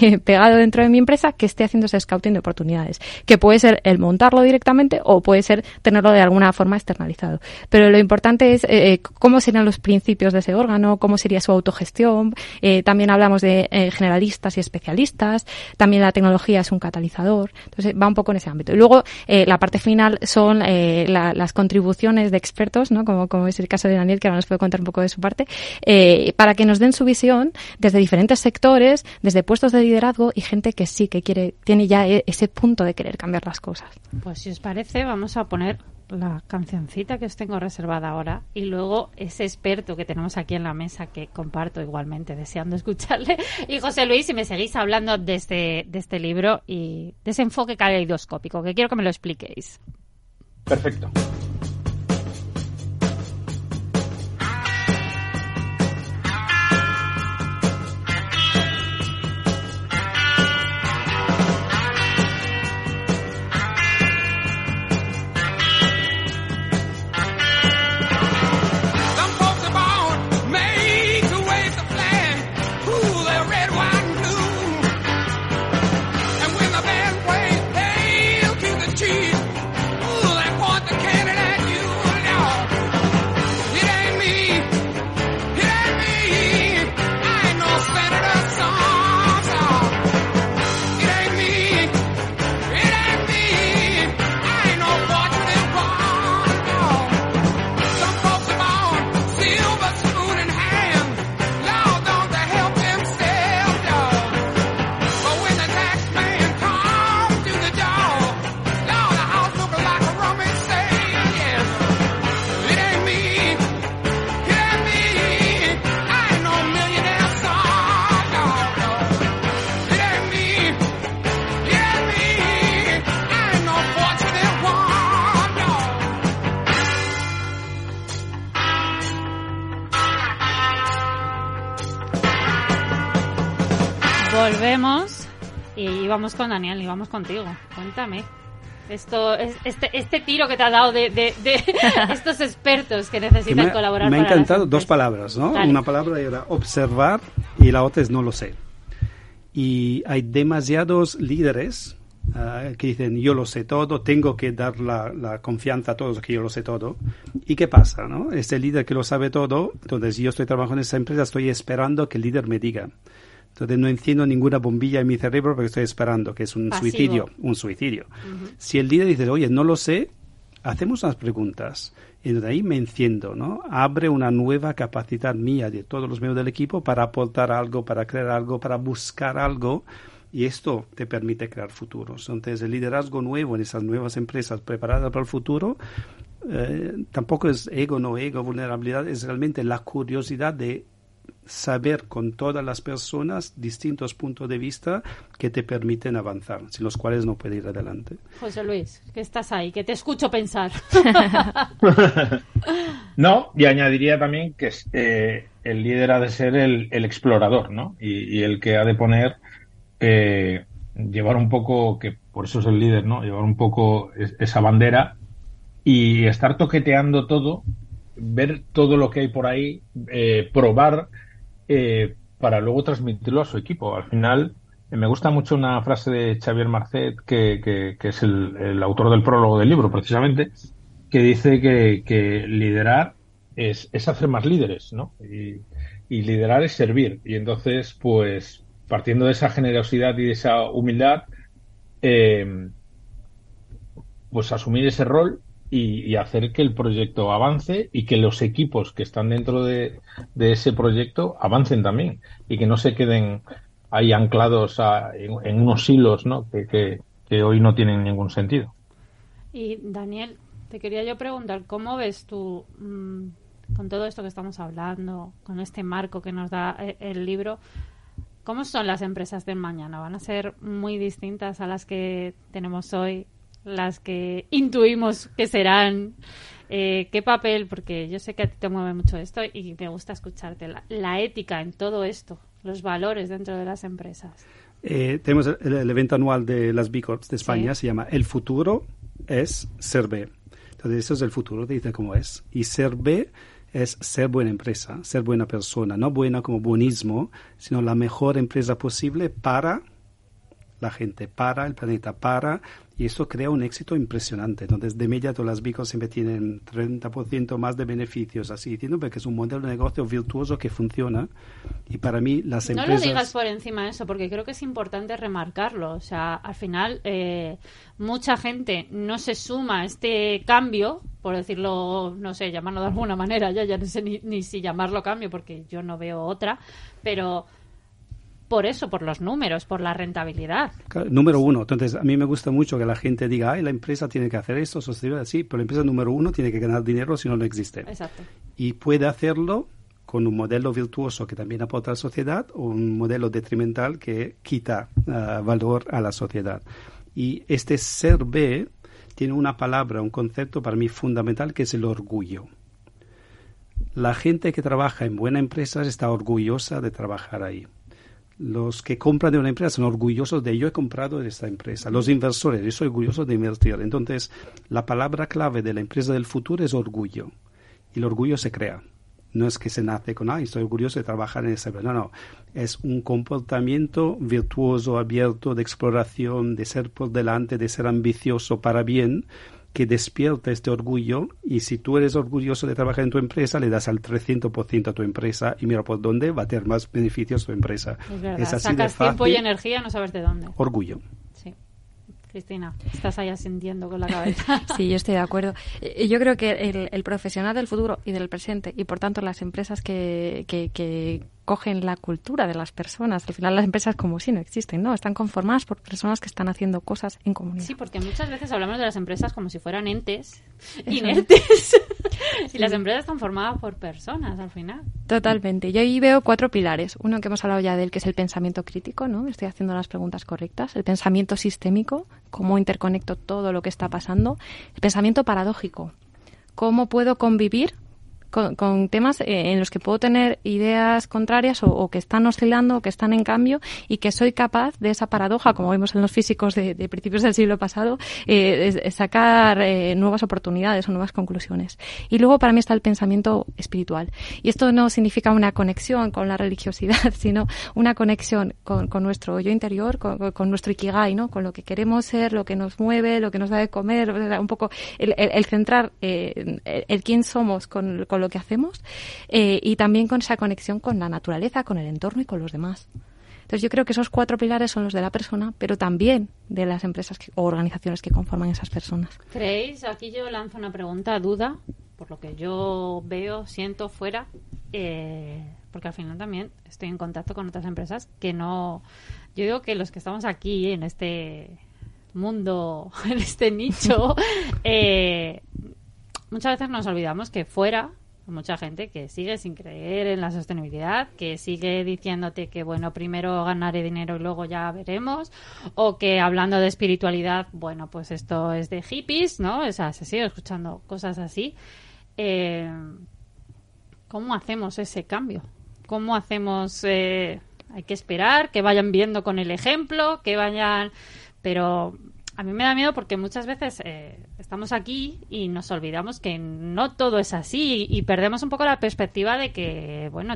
pegado dentro de mi empresa que esté haciendo ese scouting de oportunidades, que puede ser el montarlo directamente o puede ser tenerlo de alguna forma externalizado. Pero lo importante es cómo serían los principios de ese órgano, cómo sería su autogestión. También hablamos de generalistas y especialistas, también la tecnología es un catalizador, entonces va un poco en ese ámbito. Y luego la parte final son las contribuciones de expertos, ¿no? Como es el caso de Daniel, que ahora nos puede contar un poco de su parte, para que nos den su visión desde diferentes sectores, desde puestos de liderazgo y gente que sí, que tiene ya ese punto de querer cambiar las cosas. Pues si os parece, vamos a poner la cancioncita que os tengo reservada ahora y luego ese experto que tenemos aquí en la mesa, que comparto igualmente, deseando escucharle. Y José Luis, si me seguís hablando de este libro y de ese enfoque caleidoscópico, que quiero que me lo expliquéis. Perfecto. Volvemos y vamos con Daniel y vamos contigo. Cuéntame. Esto es este tiro que te ha dado de estos expertos que necesitan colaborar. Me ha encantado dos palabras, ¿no? Dale. Una palabra era observar y la otra es no lo sé. Y hay demasiados líderes que dicen yo lo sé todo, tengo que dar la confianza a todos que yo lo sé todo. ¿Y qué pasa, no? Ese líder que lo sabe todo, entonces yo estoy trabajando en esa empresa, estoy esperando que el líder me diga. Entonces no enciendo ninguna bombilla en mi cerebro porque estoy esperando, que es un suicidio. Uh-huh. Si el líder dice, oye, no lo sé, hacemos unas preguntas. Y de ahí me enciendo, ¿no? Abre una nueva capacidad mía de todos los miembros del equipo para aportar algo, para crear algo, para buscar algo. Y esto te permite crear futuros. Entonces el liderazgo nuevo en esas nuevas empresas preparadas para el futuro tampoco es ego, no ego, vulnerabilidad, es realmente la curiosidad de saber con todas las personas distintos puntos de vista que te permiten avanzar, sin los cuales no puedes ir adelante. José Luis, que estás ahí, que te escucho pensar. No, y añadiría también que el líder ha de ser el explorador, ¿no? Y el que ha de poner, llevar un poco, que por eso es el líder, ¿no? Llevar un poco esa bandera y estar toqueteando todo, ver todo lo que hay por ahí, probar, para luego transmitirlo a su equipo. Al final, me gusta mucho una frase de Xavier Marcet, que es el autor del prólogo del libro, precisamente, que dice que liderar es hacer más líderes, ¿no? Y liderar es servir. Y entonces, pues, partiendo de esa generosidad y de esa humildad, pues asumir ese rol y hacer que el proyecto avance y que los equipos que están dentro de ese proyecto avancen también y que no se queden ahí anclados en unos hilos, ¿no? que hoy no tienen ningún sentido. Y Daniel, te quería yo preguntar, ¿cómo ves tú, con todo esto que estamos hablando, con este marco que nos da el libro, cómo son las empresas del mañana? ¿Van a ser muy distintas a las que tenemos hoy? Las que intuimos que serán, qué papel, porque yo sé que a ti te mueve mucho esto y me gusta escucharte, la ética en todo esto, los valores dentro de las empresas. Tenemos el evento anual de las B Corps de España, ¿sí? Se llama El futuro es ser B. Entonces eso es el futuro, te dice cómo es. Y ser B es ser buena empresa, ser buena persona, no buena como buenismo, sino la mejor empresa posible para la gente para, el planeta para, y eso crea un éxito impresionante. Entonces, de media, todas las bicos siempre tienen 30% más de beneficios, así diciendo, porque es un modelo de negocio virtuoso que funciona. Y para mí, las empresas... No lo digas por encima de eso, porque creo que es importante remarcarlo. O sea, al final, mucha gente no se suma a este cambio, por decirlo, no sé, llamarlo de alguna manera, ya no sé ni si llamarlo cambio, porque yo no veo otra, pero... por eso, por los números, por la rentabilidad. Número uno. Entonces, a mí me gusta mucho que la gente diga, la empresa tiene que hacer esto, sostenible, sí, pero la empresa número uno tiene que ganar dinero, si no, no existe. Exacto. Y puede hacerlo con un modelo virtuoso que también aporta a la sociedad o un modelo detrimental que quita valor a la sociedad. Y este ser B tiene una palabra, un concepto para mí fundamental, que es el orgullo. La gente que trabaja en buena empresa está orgullosa de trabajar ahí. Los que compran de una empresa son orgullosos de yo he comprado de esta empresa. Los inversores, yo soy orgulloso de invertir. Entonces, la palabra clave de la empresa del futuro es orgullo. Y el orgullo se crea. No es que se nace con, estoy orgulloso de trabajar en esa empresa. No. Es un comportamiento virtuoso, abierto, de exploración, de ser por delante, de ser ambicioso para bien, que despierta este orgullo, y si tú eres orgulloso de trabajar en tu empresa, le das al 300% a tu empresa y mira por dónde va a tener más beneficios tu empresa. Es verdad, es así sacas de fácil. Tiempo y energía, no sabes de dónde. Orgullo. Sí. Cristina, estás ahí asintiendo con la cabeza. Sí, yo estoy de acuerdo. Yo creo que el profesional del futuro y del presente, y por tanto las empresas que cogen la cultura de las personas, al final las empresas como si no existen, ¿no? Están conformadas por personas que están haciendo cosas en comunidad. Sí, porque muchas veces hablamos de las empresas como si fueran entes inertes. Y las empresas están formadas por personas al final. Totalmente. Yo ahí veo 4 pilares. Uno que hemos hablado ya de él, que es el pensamiento crítico, ¿no? Estoy haciendo las preguntas correctas. El pensamiento sistémico, cómo interconecto todo lo que está pasando. El pensamiento paradójico, cómo puedo convivir con temas en los que puedo tener ideas contrarias o que están oscilando o que están en cambio, y que soy capaz de esa paradoja, como vemos en los físicos de principios del siglo pasado, sacar nuevas oportunidades o nuevas conclusiones. Y luego para mí está el pensamiento espiritual. Y esto no significa una conexión con la religiosidad, sino una conexión con nuestro yo interior, con nuestro ikigai, ¿no? Con lo que queremos ser, lo que nos mueve, lo que nos da de comer, un poco el centrar el quién somos con lo que hacemos, y también con esa conexión con la naturaleza, con el entorno y con los demás. Entonces yo creo que esos 4 pilares son los de la persona, pero también de las empresas o organizaciones que conforman esas personas. ¿Creéis? Aquí yo lanzo una pregunta, duda, por lo que yo veo, siento fuera, porque al final también estoy en contacto con otras empresas que no... Yo digo que los que estamos aquí en este mundo, en este nicho, muchas veces nos olvidamos que fuera mucha gente que sigue sin creer en la sostenibilidad, que sigue diciéndote que, bueno, primero ganaré dinero y luego ya veremos, o que hablando de espiritualidad, bueno, pues esto es de hippies, ¿no? O sea, se sigue escuchando cosas así. ¿Cómo hacemos ese cambio? ¿Cómo hacemos? Hay que esperar que vayan viendo con el ejemplo, que vayan... Pero... a mí me da miedo porque muchas veces estamos aquí y nos olvidamos que no todo es así y perdemos un poco la perspectiva de que, bueno,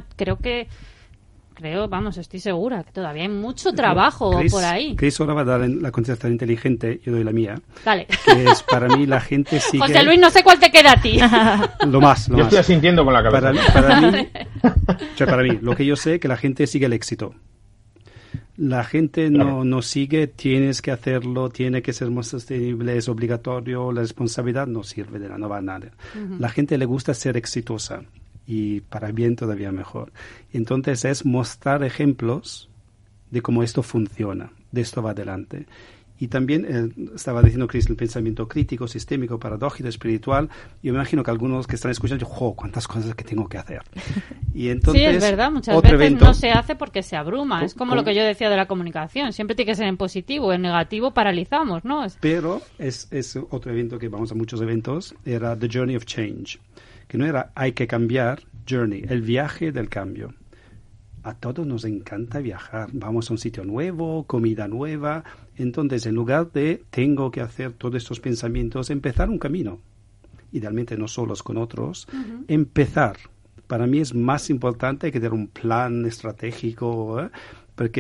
estoy segura que todavía hay mucho trabajo por ahí. Chris ahora va a dar la contestación inteligente, yo doy la mía. Dale. Que es, para mí, la gente sigue... José Luis, no sé cuál te queda a ti. Lo más. Yo estoy asintiendo con la cabeza. Para mí, lo que yo sé, que la gente sigue el éxito. La gente no sigue, tienes que hacerlo, tiene que ser más sostenible, es obligatorio, la responsabilidad no sirve de nada, no va a nada. Uh-huh. La gente le gusta ser exitosa y para bien todavía mejor. Entonces es mostrar ejemplos de cómo esto funciona, de esto va adelante. Y también estaba diciendo Chris, el pensamiento crítico, sistémico, paradójico, espiritual. Yo me imagino que algunos que están escuchando, cuántas cosas que tengo que hacer. Y entonces, sí, es verdad, muchas veces no se hace porque se abruma. Es como lo que yo decía de la comunicación. Siempre tiene que ser en positivo, en negativo paralizamos, ¿no? Pero es otro evento que vamos a muchos eventos, era The Journey of Change, que no era hay que cambiar, journey, el viaje del cambio. A todos nos encanta viajar. Vamos a un sitio nuevo, comida nueva. Entonces, en lugar de tengo que hacer todos estos pensamientos, empezar un camino. Idealmente no solos, con otros. Uh-huh. Empezar. Para mí es más importante que tener un plan estratégico, porque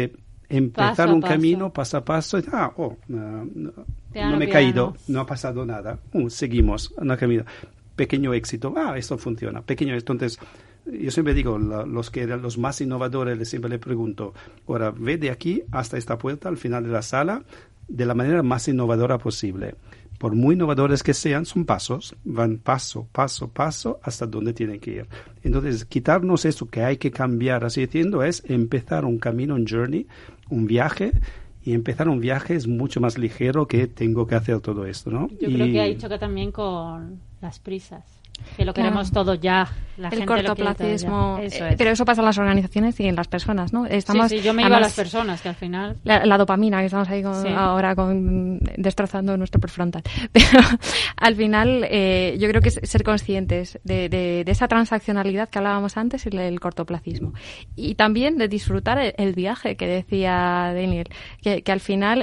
empezar Paso a un paso. camino paso a paso. No Piano, me he piano. caído, no ha pasado nada. Seguimos en el camino. Pequeño éxito. Esto funciona. Pequeño. Entonces, yo siempre digo, los más innovadores, siempre les pregunto, ahora, ve de aquí hasta esta puerta, al final de la sala, de la manera más innovadora posible. Por muy innovadores que sean, son pasos, van paso, paso, paso, hasta donde tienen que ir. Entonces, quitarnos eso que hay que cambiar, así diciendo, es empezar un camino, un journey, un viaje, y empezar un viaje es mucho más ligero que tengo que hacer todo esto, ¿no? Yo creo que hay choque también con las prisas. Que lo Claro. queremos todo ya. La El gente lo quiere todo cortoplacismo. ya. Eso es. Pero eso pasa en las organizaciones y en las personas, ¿no? Estamos, Sí, yo me iba a además, las personas, que al final... La dopamina, que estamos ahí Sí. ahora destrozando nuestro prefrontal. Pero al final, yo creo que es ser conscientes de esa transaccionalidad que hablábamos antes y el cortoplacismo. Y también de disfrutar el viaje que decía Daniel, que al final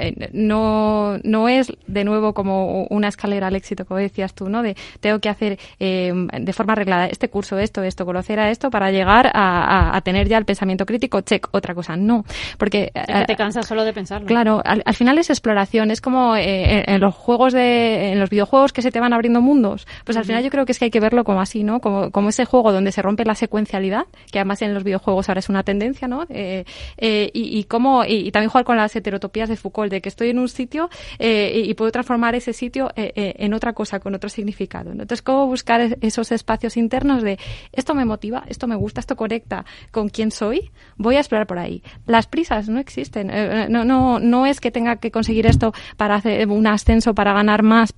no es de nuevo como una escalera al éxito, como decías tú, ¿no? Tengo que hacer de forma arreglada este curso, esto, conocer a esto para llegar a tener ya el pensamiento crítico, check, otra cosa. No, porque... que te cansas solo de pensarlo. Claro, al final es exploración, es como en los juegos en los videojuegos que se te van abriendo mundos, pues al final yo creo que es que hay que verlo como así, ¿no? Como ese juego donde se rompe la secuencialidad, que además en los videojuegos ahora es una tendencia, ¿no? Y también jugar con las heterotopías de Foucault, de que estoy en un sitio y puedo transformar ese sitio en otra cosa, con otro significado, ¿no? Entonces, cómo buscar esos espacios internos de esto me motiva, esto me gusta, esto conecta con quién soy, voy a explorar por ahí. Las prisas no existen, no es que tenga que conseguir esto para hacer un ascenso, para ganar más,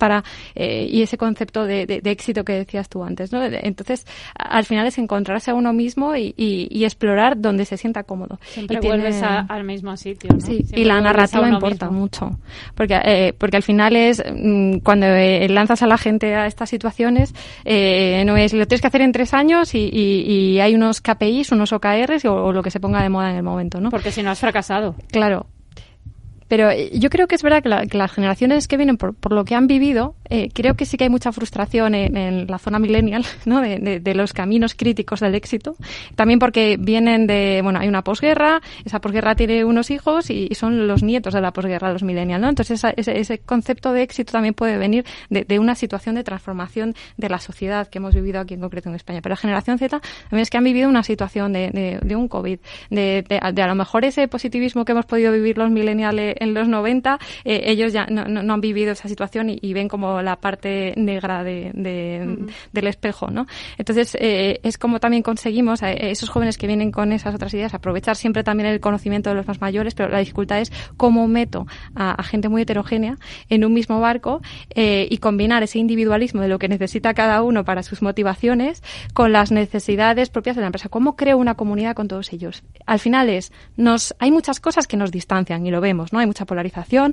y ese concepto de éxito que decías tú antes, ¿no? Entonces, al final es encontrarse a uno mismo y explorar donde se sienta cómodo. Siempre Y vuelves al mismo sitio, ¿no? Sí, Siempre y la vuelves a narrativa uno importa mismo. mucho, porque al final es cuando lanzas a la gente a estas situaciones, no es lo tienes que hacer en 3 años y hay unos KPIs, unos OKRs o lo que se ponga de moda en el momento, ¿no? Porque si no has fracasado. Claro. Pero yo creo que es verdad que las generaciones que vienen por lo que han vivido, creo que sí que hay mucha frustración en la zona millennial, ¿no? De los caminos críticos del éxito. También porque vienen hay una posguerra, esa posguerra tiene unos hijos y son los nietos de la posguerra, los millennials, ¿no? Entonces ese concepto de éxito también puede venir de una situación de transformación de la sociedad que hemos vivido aquí en concreto en España. Pero la generación Z también es que han vivido una situación de un COVID, de a lo mejor ese positivismo que hemos podido vivir los millennials en los 90, ellos ya no han vivido esa situación y ven como la parte negra del espejo, ¿no? Entonces, es como también conseguimos a esos jóvenes que vienen con esas otras ideas, aprovechar siempre también el conocimiento de los más mayores, pero la dificultad es cómo meto a gente muy heterogénea en un mismo barco y combinar ese individualismo de lo que necesita cada uno para sus motivaciones con las necesidades propias de la empresa. ¿Cómo creo una comunidad con todos ellos? Al final hay muchas cosas que nos distancian y lo vemos, ¿no? Hay mucha polarización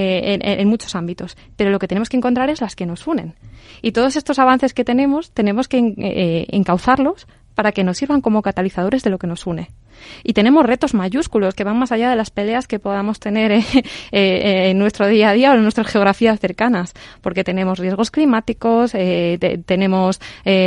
en muchos ámbitos, pero lo que tenemos que encontrar es las que nos unen. Y todos estos avances que tenemos que encauzarlos para que nos sirvan como catalizadores de lo que nos une. Y tenemos retos mayúsculos que van más allá de las peleas que podamos tener en nuestro día a día o en nuestras geografías cercanas, porque tenemos riesgos climáticos, tenemos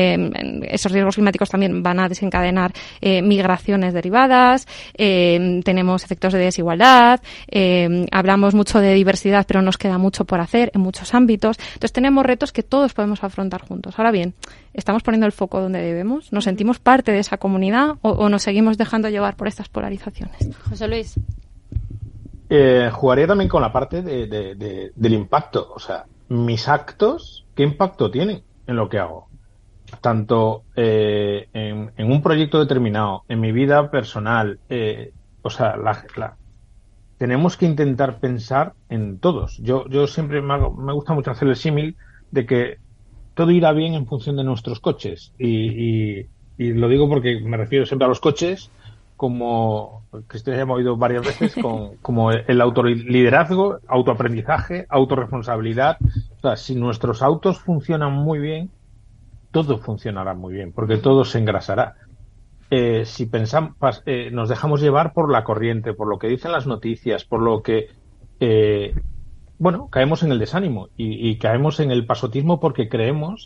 esos riesgos climáticos también van a desencadenar migraciones derivadas, tenemos efectos de desigualdad, hablamos mucho de diversidad, pero nos queda mucho por hacer en muchos ámbitos. Entonces tenemos retos que todos podemos afrontar juntos. Ahora bien, ¿estamos poniendo el foco donde debemos? ¿Nos sentimos parte de esa comunidad o nos seguimos dejando llevar por estas polarizaciones? José Luis. Jugaría también con la parte del impacto. O sea, mis actos, ¿qué impacto tienen en lo que hago? Tanto en un proyecto determinado, en mi vida personal. Tenemos que intentar pensar en todos. Yo siempre me gusta mucho hacer el símil de que todo irá bien en función de nuestros coches. Y lo digo porque me refiero siempre a los coches, como Cristina ya hemos oído varias veces, como el autoliderazgo, autoaprendizaje, autorresponsabilidad. O sea, si nuestros autos funcionan muy bien, todo funcionará muy bien, porque todo se engrasará. Si pensamos, nos dejamos llevar por la corriente, por lo que dicen las noticias, por lo que caemos en el desánimo y caemos en el pasotismo porque creemos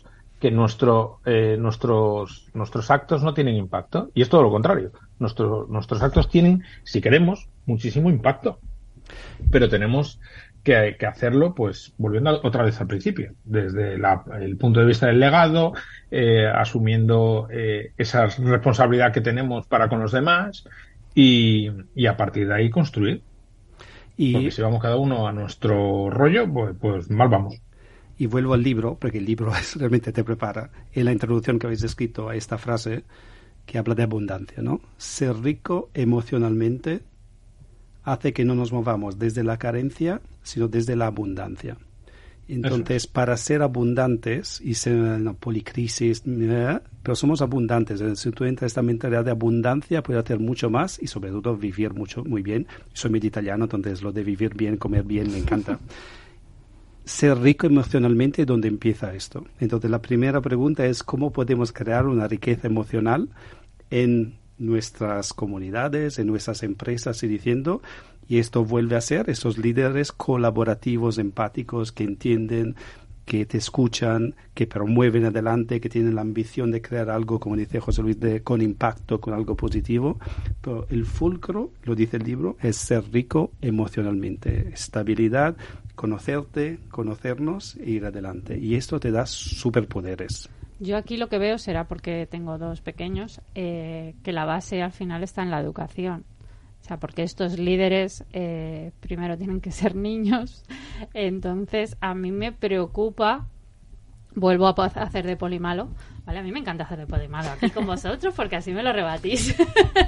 que nuestros actos no tienen impacto. Y es todo lo contrario. Nuestros actos tienen, si queremos, muchísimo impacto. Pero tenemos que hacerlo, pues, volviendo otra vez al principio, desde el punto de vista del legado, asumiendo esa responsabilidad que tenemos para con los demás y a partir de ahí construir. Porque si vamos cada uno a nuestro rollo, pues mal vamos. Y vuelvo al libro, porque el libro realmente te prepara. En la introducción que habéis escrito a esta frase que habla de abundancia, ¿no? Ser rico emocionalmente hace que no nos movamos desde la carencia, sino desde la abundancia. Entonces, para ser abundantes y ser una policrisis, pero somos abundantes. Si tú entras en esta mentalidad de abundancia, puedes hacer mucho más y sobre todo vivir muy bien. Soy medio italiano, entonces lo de vivir bien, comer bien, me encanta. Ser rico emocionalmente, ¿dónde empieza esto? Entonces, la primera pregunta es ¿cómo podemos crear una riqueza emocional en nuestras comunidades, en nuestras empresas y esto vuelve a ser esos líderes colaborativos, empáticos, que entienden, que te escuchan, que promueven adelante, que tienen la ambición de crear algo, como dice José Luis, con impacto, con algo positivo. Pero el fulcro, lo dice el libro, es ser rico emocionalmente, estabilidad, conocerte, conocernos e ir adelante. Y esto te da superpoderes. Yo aquí lo que veo será, porque tengo 2 pequeños, que la base al final está en la educación. O sea, porque estos líderes primero tienen que ser niños. Entonces, a mí me preocupa, vuelvo a hacer de polimalo, ¿vale? A mí me encanta hacer de polimalo aquí con vosotros porque así me lo rebatís.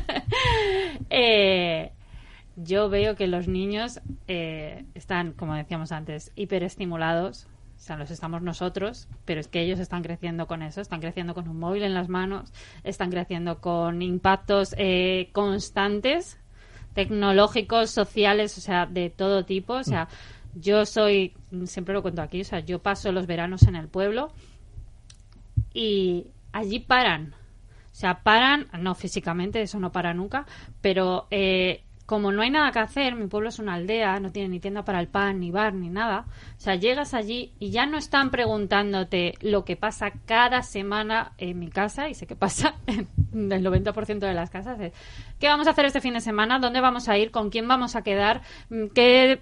Yo veo que los niños están, como decíamos antes, hiperestimulados. O sea, los estamos nosotros, pero es que ellos están creciendo con eso, están creciendo con un móvil en las manos, están creciendo con impactos constantes, tecnológicos, sociales, o sea, de todo tipo. O sea, yo siempre lo cuento aquí, o sea, yo paso los veranos en el pueblo y allí paran. O sea, paran, no físicamente, eso no para nunca, pero como no hay nada que hacer, mi pueblo es una aldea, no tiene ni tienda para el pan, ni bar, ni nada. O sea, llegas allí y ya no están preguntándote lo que pasa cada semana en mi casa, y sé que pasa en el 90% de las casas. ¿Qué vamos a hacer este fin de semana? ¿Dónde vamos a ir? ¿Con quién vamos a quedar? ¿Qué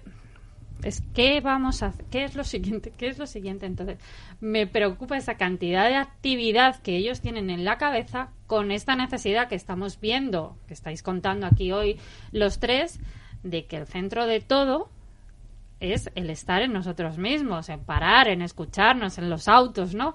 vamos a hacer? ¿Qué es lo siguiente? Entonces, me preocupa esa cantidad de actividad que ellos tienen en la cabeza con esta necesidad que estamos viendo, que estáis contando aquí hoy los 3, de que el centro de todo es el estar en nosotros mismos, en parar, en escucharnos, en los autos, ¿no?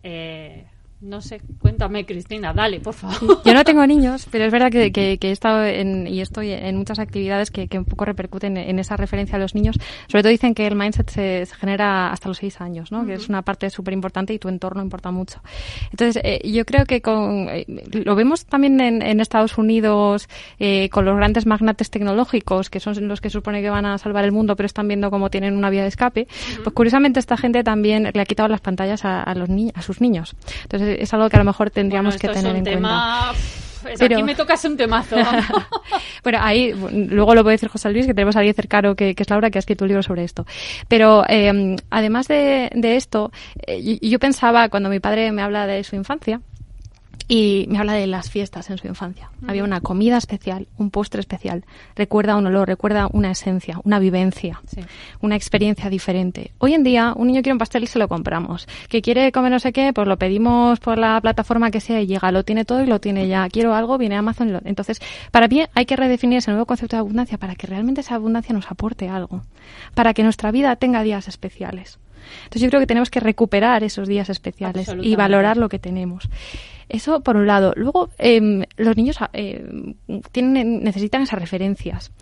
No sé, cuéntame, Cristina, dale, por favor. Yo no tengo niños, pero es verdad que he estado y estoy en muchas actividades que un poco repercuten en esa referencia a los niños. Sobre todo dicen que el mindset se genera hasta los 6 años, ¿no? Uh-huh. Que es una parte súper importante y tu entorno importa mucho. Entonces, yo creo que lo vemos también en Estados Unidos con los grandes magnates tecnológicos, que son los que supone que van a salvar el mundo, pero están viendo cómo tienen una vía de escape. Uh-huh. Pues curiosamente esta gente también le ha quitado las pantallas a sus niños. Entonces, es algo que a lo mejor tendríamos que tener en cuenta. Pero aquí me tocas un temazo. Bueno, ahí luego lo puede decir José Luis, que tenemos a alguien cercano que es Laura, que ha escrito un libro sobre esto. Pero además de esto, yo pensaba, cuando mi padre me habla de su infancia, y me habla de las fiestas en su infancia. Había una comida especial, un postre especial. Recuerda un olor, recuerda una esencia, una vivencia, sí, una experiencia diferente. Hoy en día, un niño quiere un pastel y se lo compramos. Que quiere comer no sé qué, pues lo pedimos por la plataforma que sea y llega. Lo tiene todo y lo tiene ya. Quiero algo, viene a Amazon. Entonces, para mí hay que redefinir ese nuevo concepto de abundancia para que realmente esa abundancia nos aporte algo. Para que nuestra vida tenga días especiales. Entonces yo creo que tenemos que recuperar esos días especiales y valorar lo que tenemos. Eso por un lado. Luego, los niños necesitan esas referencias.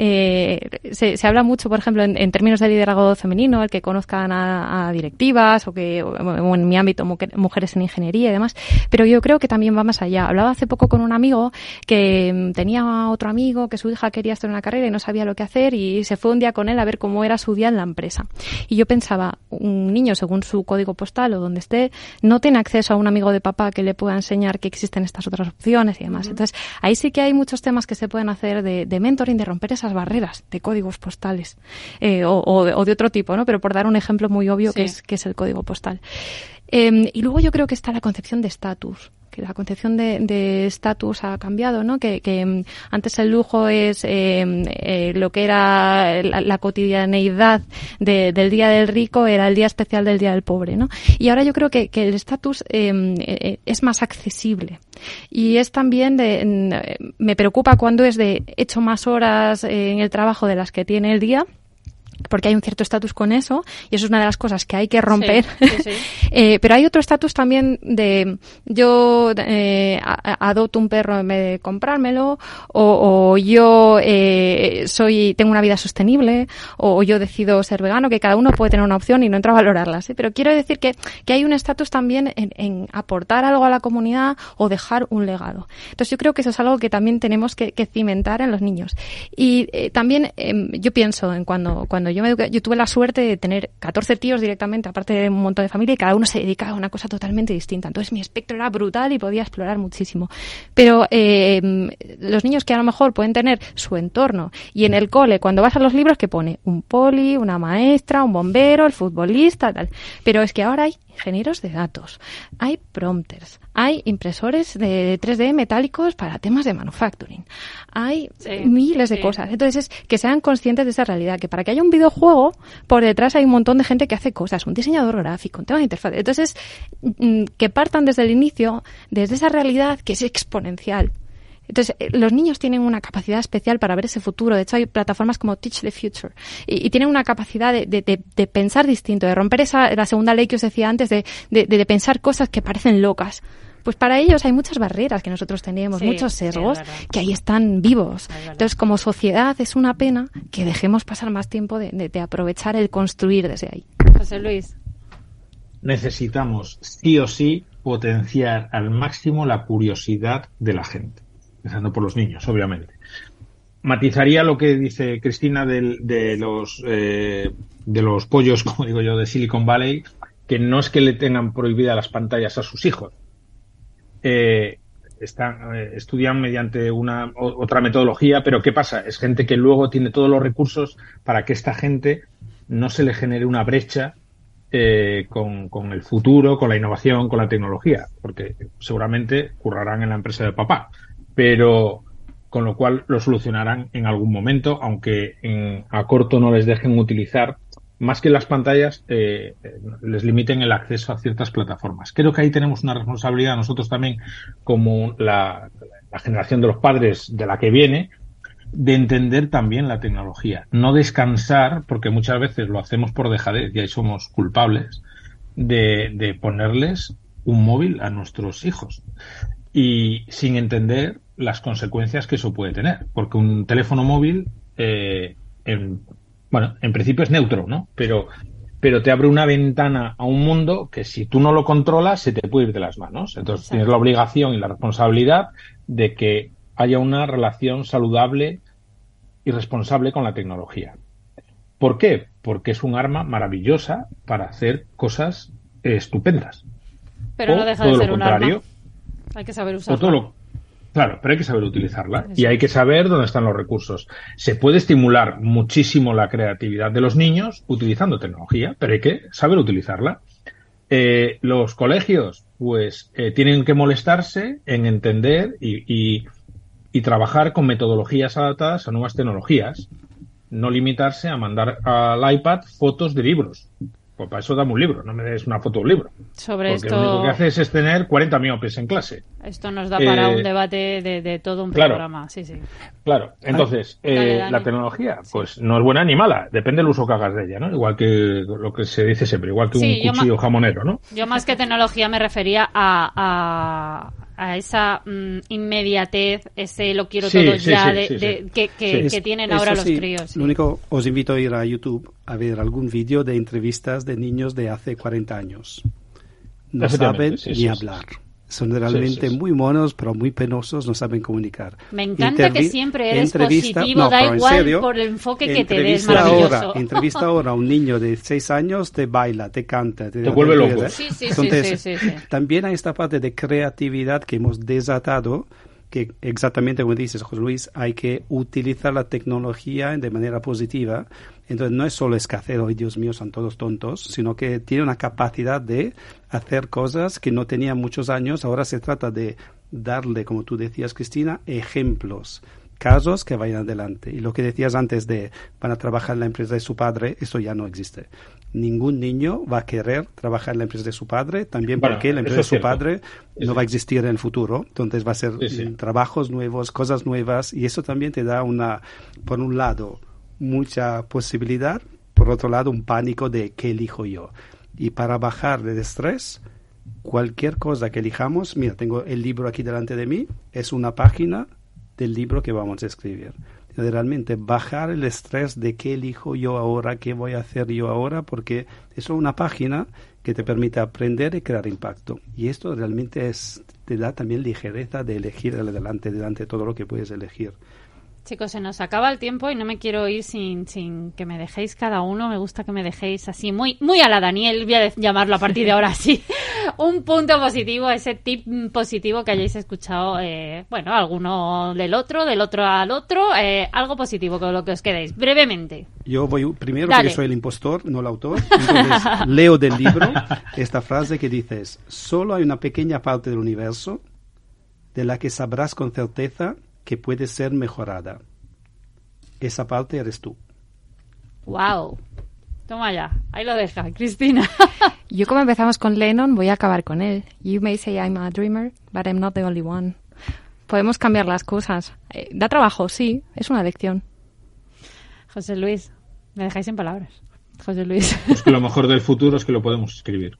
Se habla mucho, por ejemplo, en términos de liderazgo femenino, el que conozcan a directivas o en mi ámbito, mujeres en ingeniería y demás. Pero yo creo que también va más allá. Hablaba hace poco con un amigo que tenía otro amigo que su hija quería estudiar una carrera y no sabía lo que hacer y se fue un día con él a ver cómo era su día en la empresa. Y yo pensaba, un niño, según su código postal o donde esté, no tiene acceso a un amigo de papá que le pueda enseñar que existen estas otras opciones y demás. Entonces, ahí sí que hay muchos temas que se pueden hacer de mentoring, de romper esas barreras de códigos postales o de otro tipo, ¿no? Pero por dar un ejemplo muy obvio que es el código postal. Y luego yo creo que está la concepción de estatus, que la concepción de estatus ha cambiado, ¿no? Que antes el lujo es lo que era la cotidianeidad del Día del Rico, era el día especial del Día del Pobre, ¿no? Y ahora yo creo que el estatus es más accesible. Y es también me preocupa cuando es de hecho más horas en el trabajo de las que tiene el día, porque hay un cierto estatus con eso, y eso es una de las cosas que hay que romper. Sí. Pero hay otro estatus también de yo adopto un perro en vez de comprármelo, o yo tengo una vida sostenible, o yo decido ser vegano, que cada uno puede tener una opción y no entro a valorarlas, ¿sí? Pero quiero decir que hay un estatus también en aportar algo a la comunidad o dejar un legado. Entonces yo creo que eso es algo que también tenemos que cimentar en los niños. Y también yo pienso en cuando yo me eduqué, yo tuve la suerte de tener 14 tíos directamente, aparte de un montón de familia, y cada uno se dedicaba a una cosa totalmente distinta. Entonces mi espectro era brutal y podía explorar muchísimo. Pero los niños que a lo mejor pueden tener su entorno, y en el cole, cuando vas a los libros, que pone un poli, una maestra, un bombero, el futbolista, tal. Pero es que ahora hay ingenieros de datos, hay prompters, hay impresores de 3D metálicos para temas de manufacturing, hay miles de cosas. Entonces, que sean conscientes de esa realidad, que para que haya un videojuego, por detrás hay un montón de gente que hace cosas, un diseñador gráfico, un tema de interfaz. Entonces, que partan desde el inicio, desde esa realidad que es exponencial. Entonces, los niños tienen una capacidad especial para ver ese futuro. De hecho, hay plataformas como Teach the Future y tienen una capacidad de pensar distinto, de romper la segunda ley que os decía antes, de pensar cosas que parecen locas. Pues para ellos hay muchas barreras que nosotros teníamos, muchos sesgos que ahí están vivos. Entonces, como sociedad, es una pena que dejemos pasar más tiempo de aprovechar el construir desde ahí. José Luis. Necesitamos, sí o sí, potenciar al máximo la curiosidad de la gente. Empezando por los niños, obviamente. Matizaría lo que dice Cristina de los pollos, como digo yo, de Silicon Valley, que no es que le tengan prohibidas las pantallas a sus hijos. Estudian mediante otra metodología, pero ¿qué pasa? Es gente que luego tiene todos los recursos para que esta gente no se le genere una brecha con el futuro, con la innovación, con la tecnología, porque seguramente currarán en la empresa de papá, pero con lo cual lo solucionarán en algún momento, aunque a corto no les dejen utilizar, más que las pantallas, les limiten el acceso a ciertas plataformas. Creo que ahí tenemos una responsabilidad nosotros también, como la generación de los padres de la que viene, de entender también la tecnología. No descansar, porque muchas veces lo hacemos por dejadez y ahí somos culpables, de ponerles un móvil a nuestros hijos. Y sin entender las consecuencias que eso puede tener. Porque un teléfono móvil, en principio es neutro, ¿no? Pero te abre una ventana a un mundo que si tú no lo controlas se te puede ir de las manos. Entonces tienes la obligación y la responsabilidad de que haya una relación saludable y responsable con la tecnología. ¿Por qué? Porque es un arma maravillosa para hacer cosas estupendas. Pero no deja de ser un arma. Hay que saber usarla. Claro, pero hay que saber utilizarla y hay que saber dónde están los recursos. Se puede estimular muchísimo la creatividad de los niños utilizando tecnología, pero hay que saber utilizarla. Los colegios, pues, tienen que molestarse en entender y trabajar con metodologías adaptadas a nuevas tecnologías. No limitarse a mandar al iPad fotos de libros. Pues para eso dame un libro, no me des una foto de un libro. Porque lo único que haces es tener 40 miopes en clase. Esto nos da para un debate de todo un programa. Sí. Claro, entonces, la tecnología, pues no es buena ni mala, depende del uso que hagas de ella, ¿no? Igual que lo que se dice siempre, igual que un cuchillo jamonero, ¿no? Yo más que tecnología me refería a esa inmediatez, ese lo quiero todo ya, que tienen ahora los críos. Lo único, os invito a ir a YouTube a ver algún vídeo de entrevistas de niños de hace 40 años. No saben ni hablar. Son realmente Sí. muy monos, pero muy penosos, no saben comunicar. Me encanta que siempre eres positivo, da pero en igual serio, por el enfoque que te des, entrevista maravilloso. Entrevista ahora a un niño de 6 años, te baila, te canta. Te vuelve loco. Sí, sí, Entonces, sí. también hay esta parte de creatividad que hemos desatado, que exactamente como dices, José Luis, hay que utilizar la tecnología de manera positiva. Entonces no es solo escasez, oh Dios mío, son todos tontos, sino que tiene una capacidad de hacer cosas que no tenían muchos años. Ahora se trata de darle, como tú decías, Cristina, ejemplos, casos que vayan adelante. Y lo que decías antes de van a trabajar en la empresa de su padre, eso ya no existe. Ningún niño va a querer trabajar en la empresa de su padre, también porque la empresa de su padre no va a existir en el futuro. Entonces va a ser trabajos nuevos, cosas nuevas, y eso también te da por un lado, mucha posibilidad, por otro lado, un pánico de qué elijo yo. Y para bajar el estrés, cualquier cosa que elijamos, mira, tengo el libro aquí delante de mí, es una página del libro que vamos a escribir. De realmente bajar el estrés de qué elijo yo ahora, qué voy a hacer yo ahora, porque es una página que te permite aprender y crear impacto. Y esto realmente te da también ligereza de elegir delante de todo lo que puedes elegir. Chicos, se nos acaba el tiempo y no me quiero ir sin que me dejéis cada uno. Me gusta que me dejéis así, muy a la Daniel, voy a llamarlo a partir de ahora así. Un punto positivo, ese tip positivo que hayáis escuchado, alguno del otro al otro, algo positivo con lo que os quedéis. Brevemente. Yo voy primero Dale. porque soy el impostor, no el autor. Entonces leo del libro esta frase que dices: solo hay una pequeña parte del universo de la que sabrás con certeza que puede ser mejorada. Esa parte eres tú. ¡Wow! Toma ya, ahí lo deja, Cristina. Yo, como empezamos con Lennon, voy a acabar con él. You may say I'm a dreamer, but I'm not the only one. Podemos cambiar las cosas. Da trabajo, sí, es una lección. José Luis, me dejáis sin palabras. José Luis. Pues que lo mejor del futuro es que lo podemos escribir.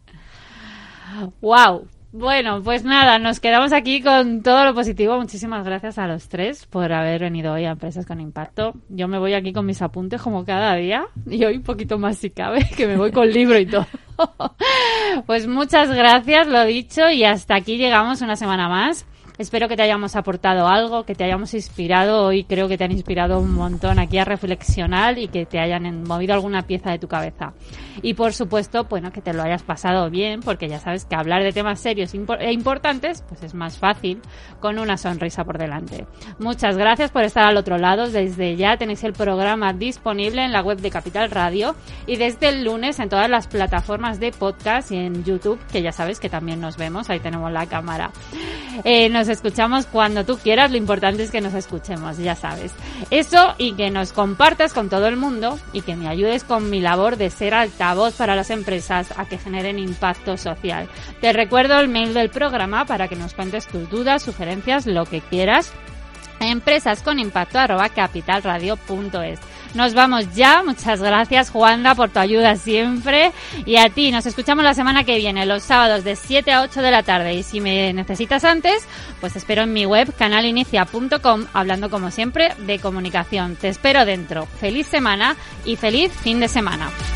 ¡Wow! Bueno, pues nada, nos quedamos aquí con todo lo positivo. Muchísimas gracias a los tres por haber venido hoy a Empresas con Impacto. Yo me voy aquí con mis apuntes como cada día, y hoy un poquito más si cabe, que me voy con libro y todo. Pues muchas gracias, lo dicho, y hasta aquí llegamos una semana más. Espero que te hayamos aportado algo, que te hayamos inspirado. Hoy creo que te han inspirado un montón aquí a reflexionar y que te hayan movido alguna pieza de tu cabeza. Y por supuesto, bueno, que te lo hayas pasado bien, porque ya sabes que hablar de temas serios e importantes pues es más fácil con una sonrisa por delante. Muchas gracias por estar al otro lado. Desde ya tenéis el programa disponible en la web de Capital Radio y desde el lunes en todas las plataformas de podcast y en YouTube, que ya sabes que también nos vemos, ahí tenemos la cámara. Nos escuchamos cuando tú quieras, lo importante es que nos escuchemos, ya sabes. Eso, y que nos compartas con todo el mundo y que me ayudes con mi labor de ser altavoz para las empresas a que generen impacto social. Te recuerdo el mail del programa para que nos cuentes tus dudas, sugerencias, lo que quieras. empresasconimpacto@capitalradio.es. Nos vamos ya. Muchas gracias, Juanda, por tu ayuda siempre. Y a ti, nos escuchamos la semana que viene, los sábados de 7 a 8 de la tarde. Y si me necesitas antes, pues te espero en mi web, canalinicia.com, hablando como siempre de comunicación. Te espero dentro. Feliz semana y feliz fin de semana.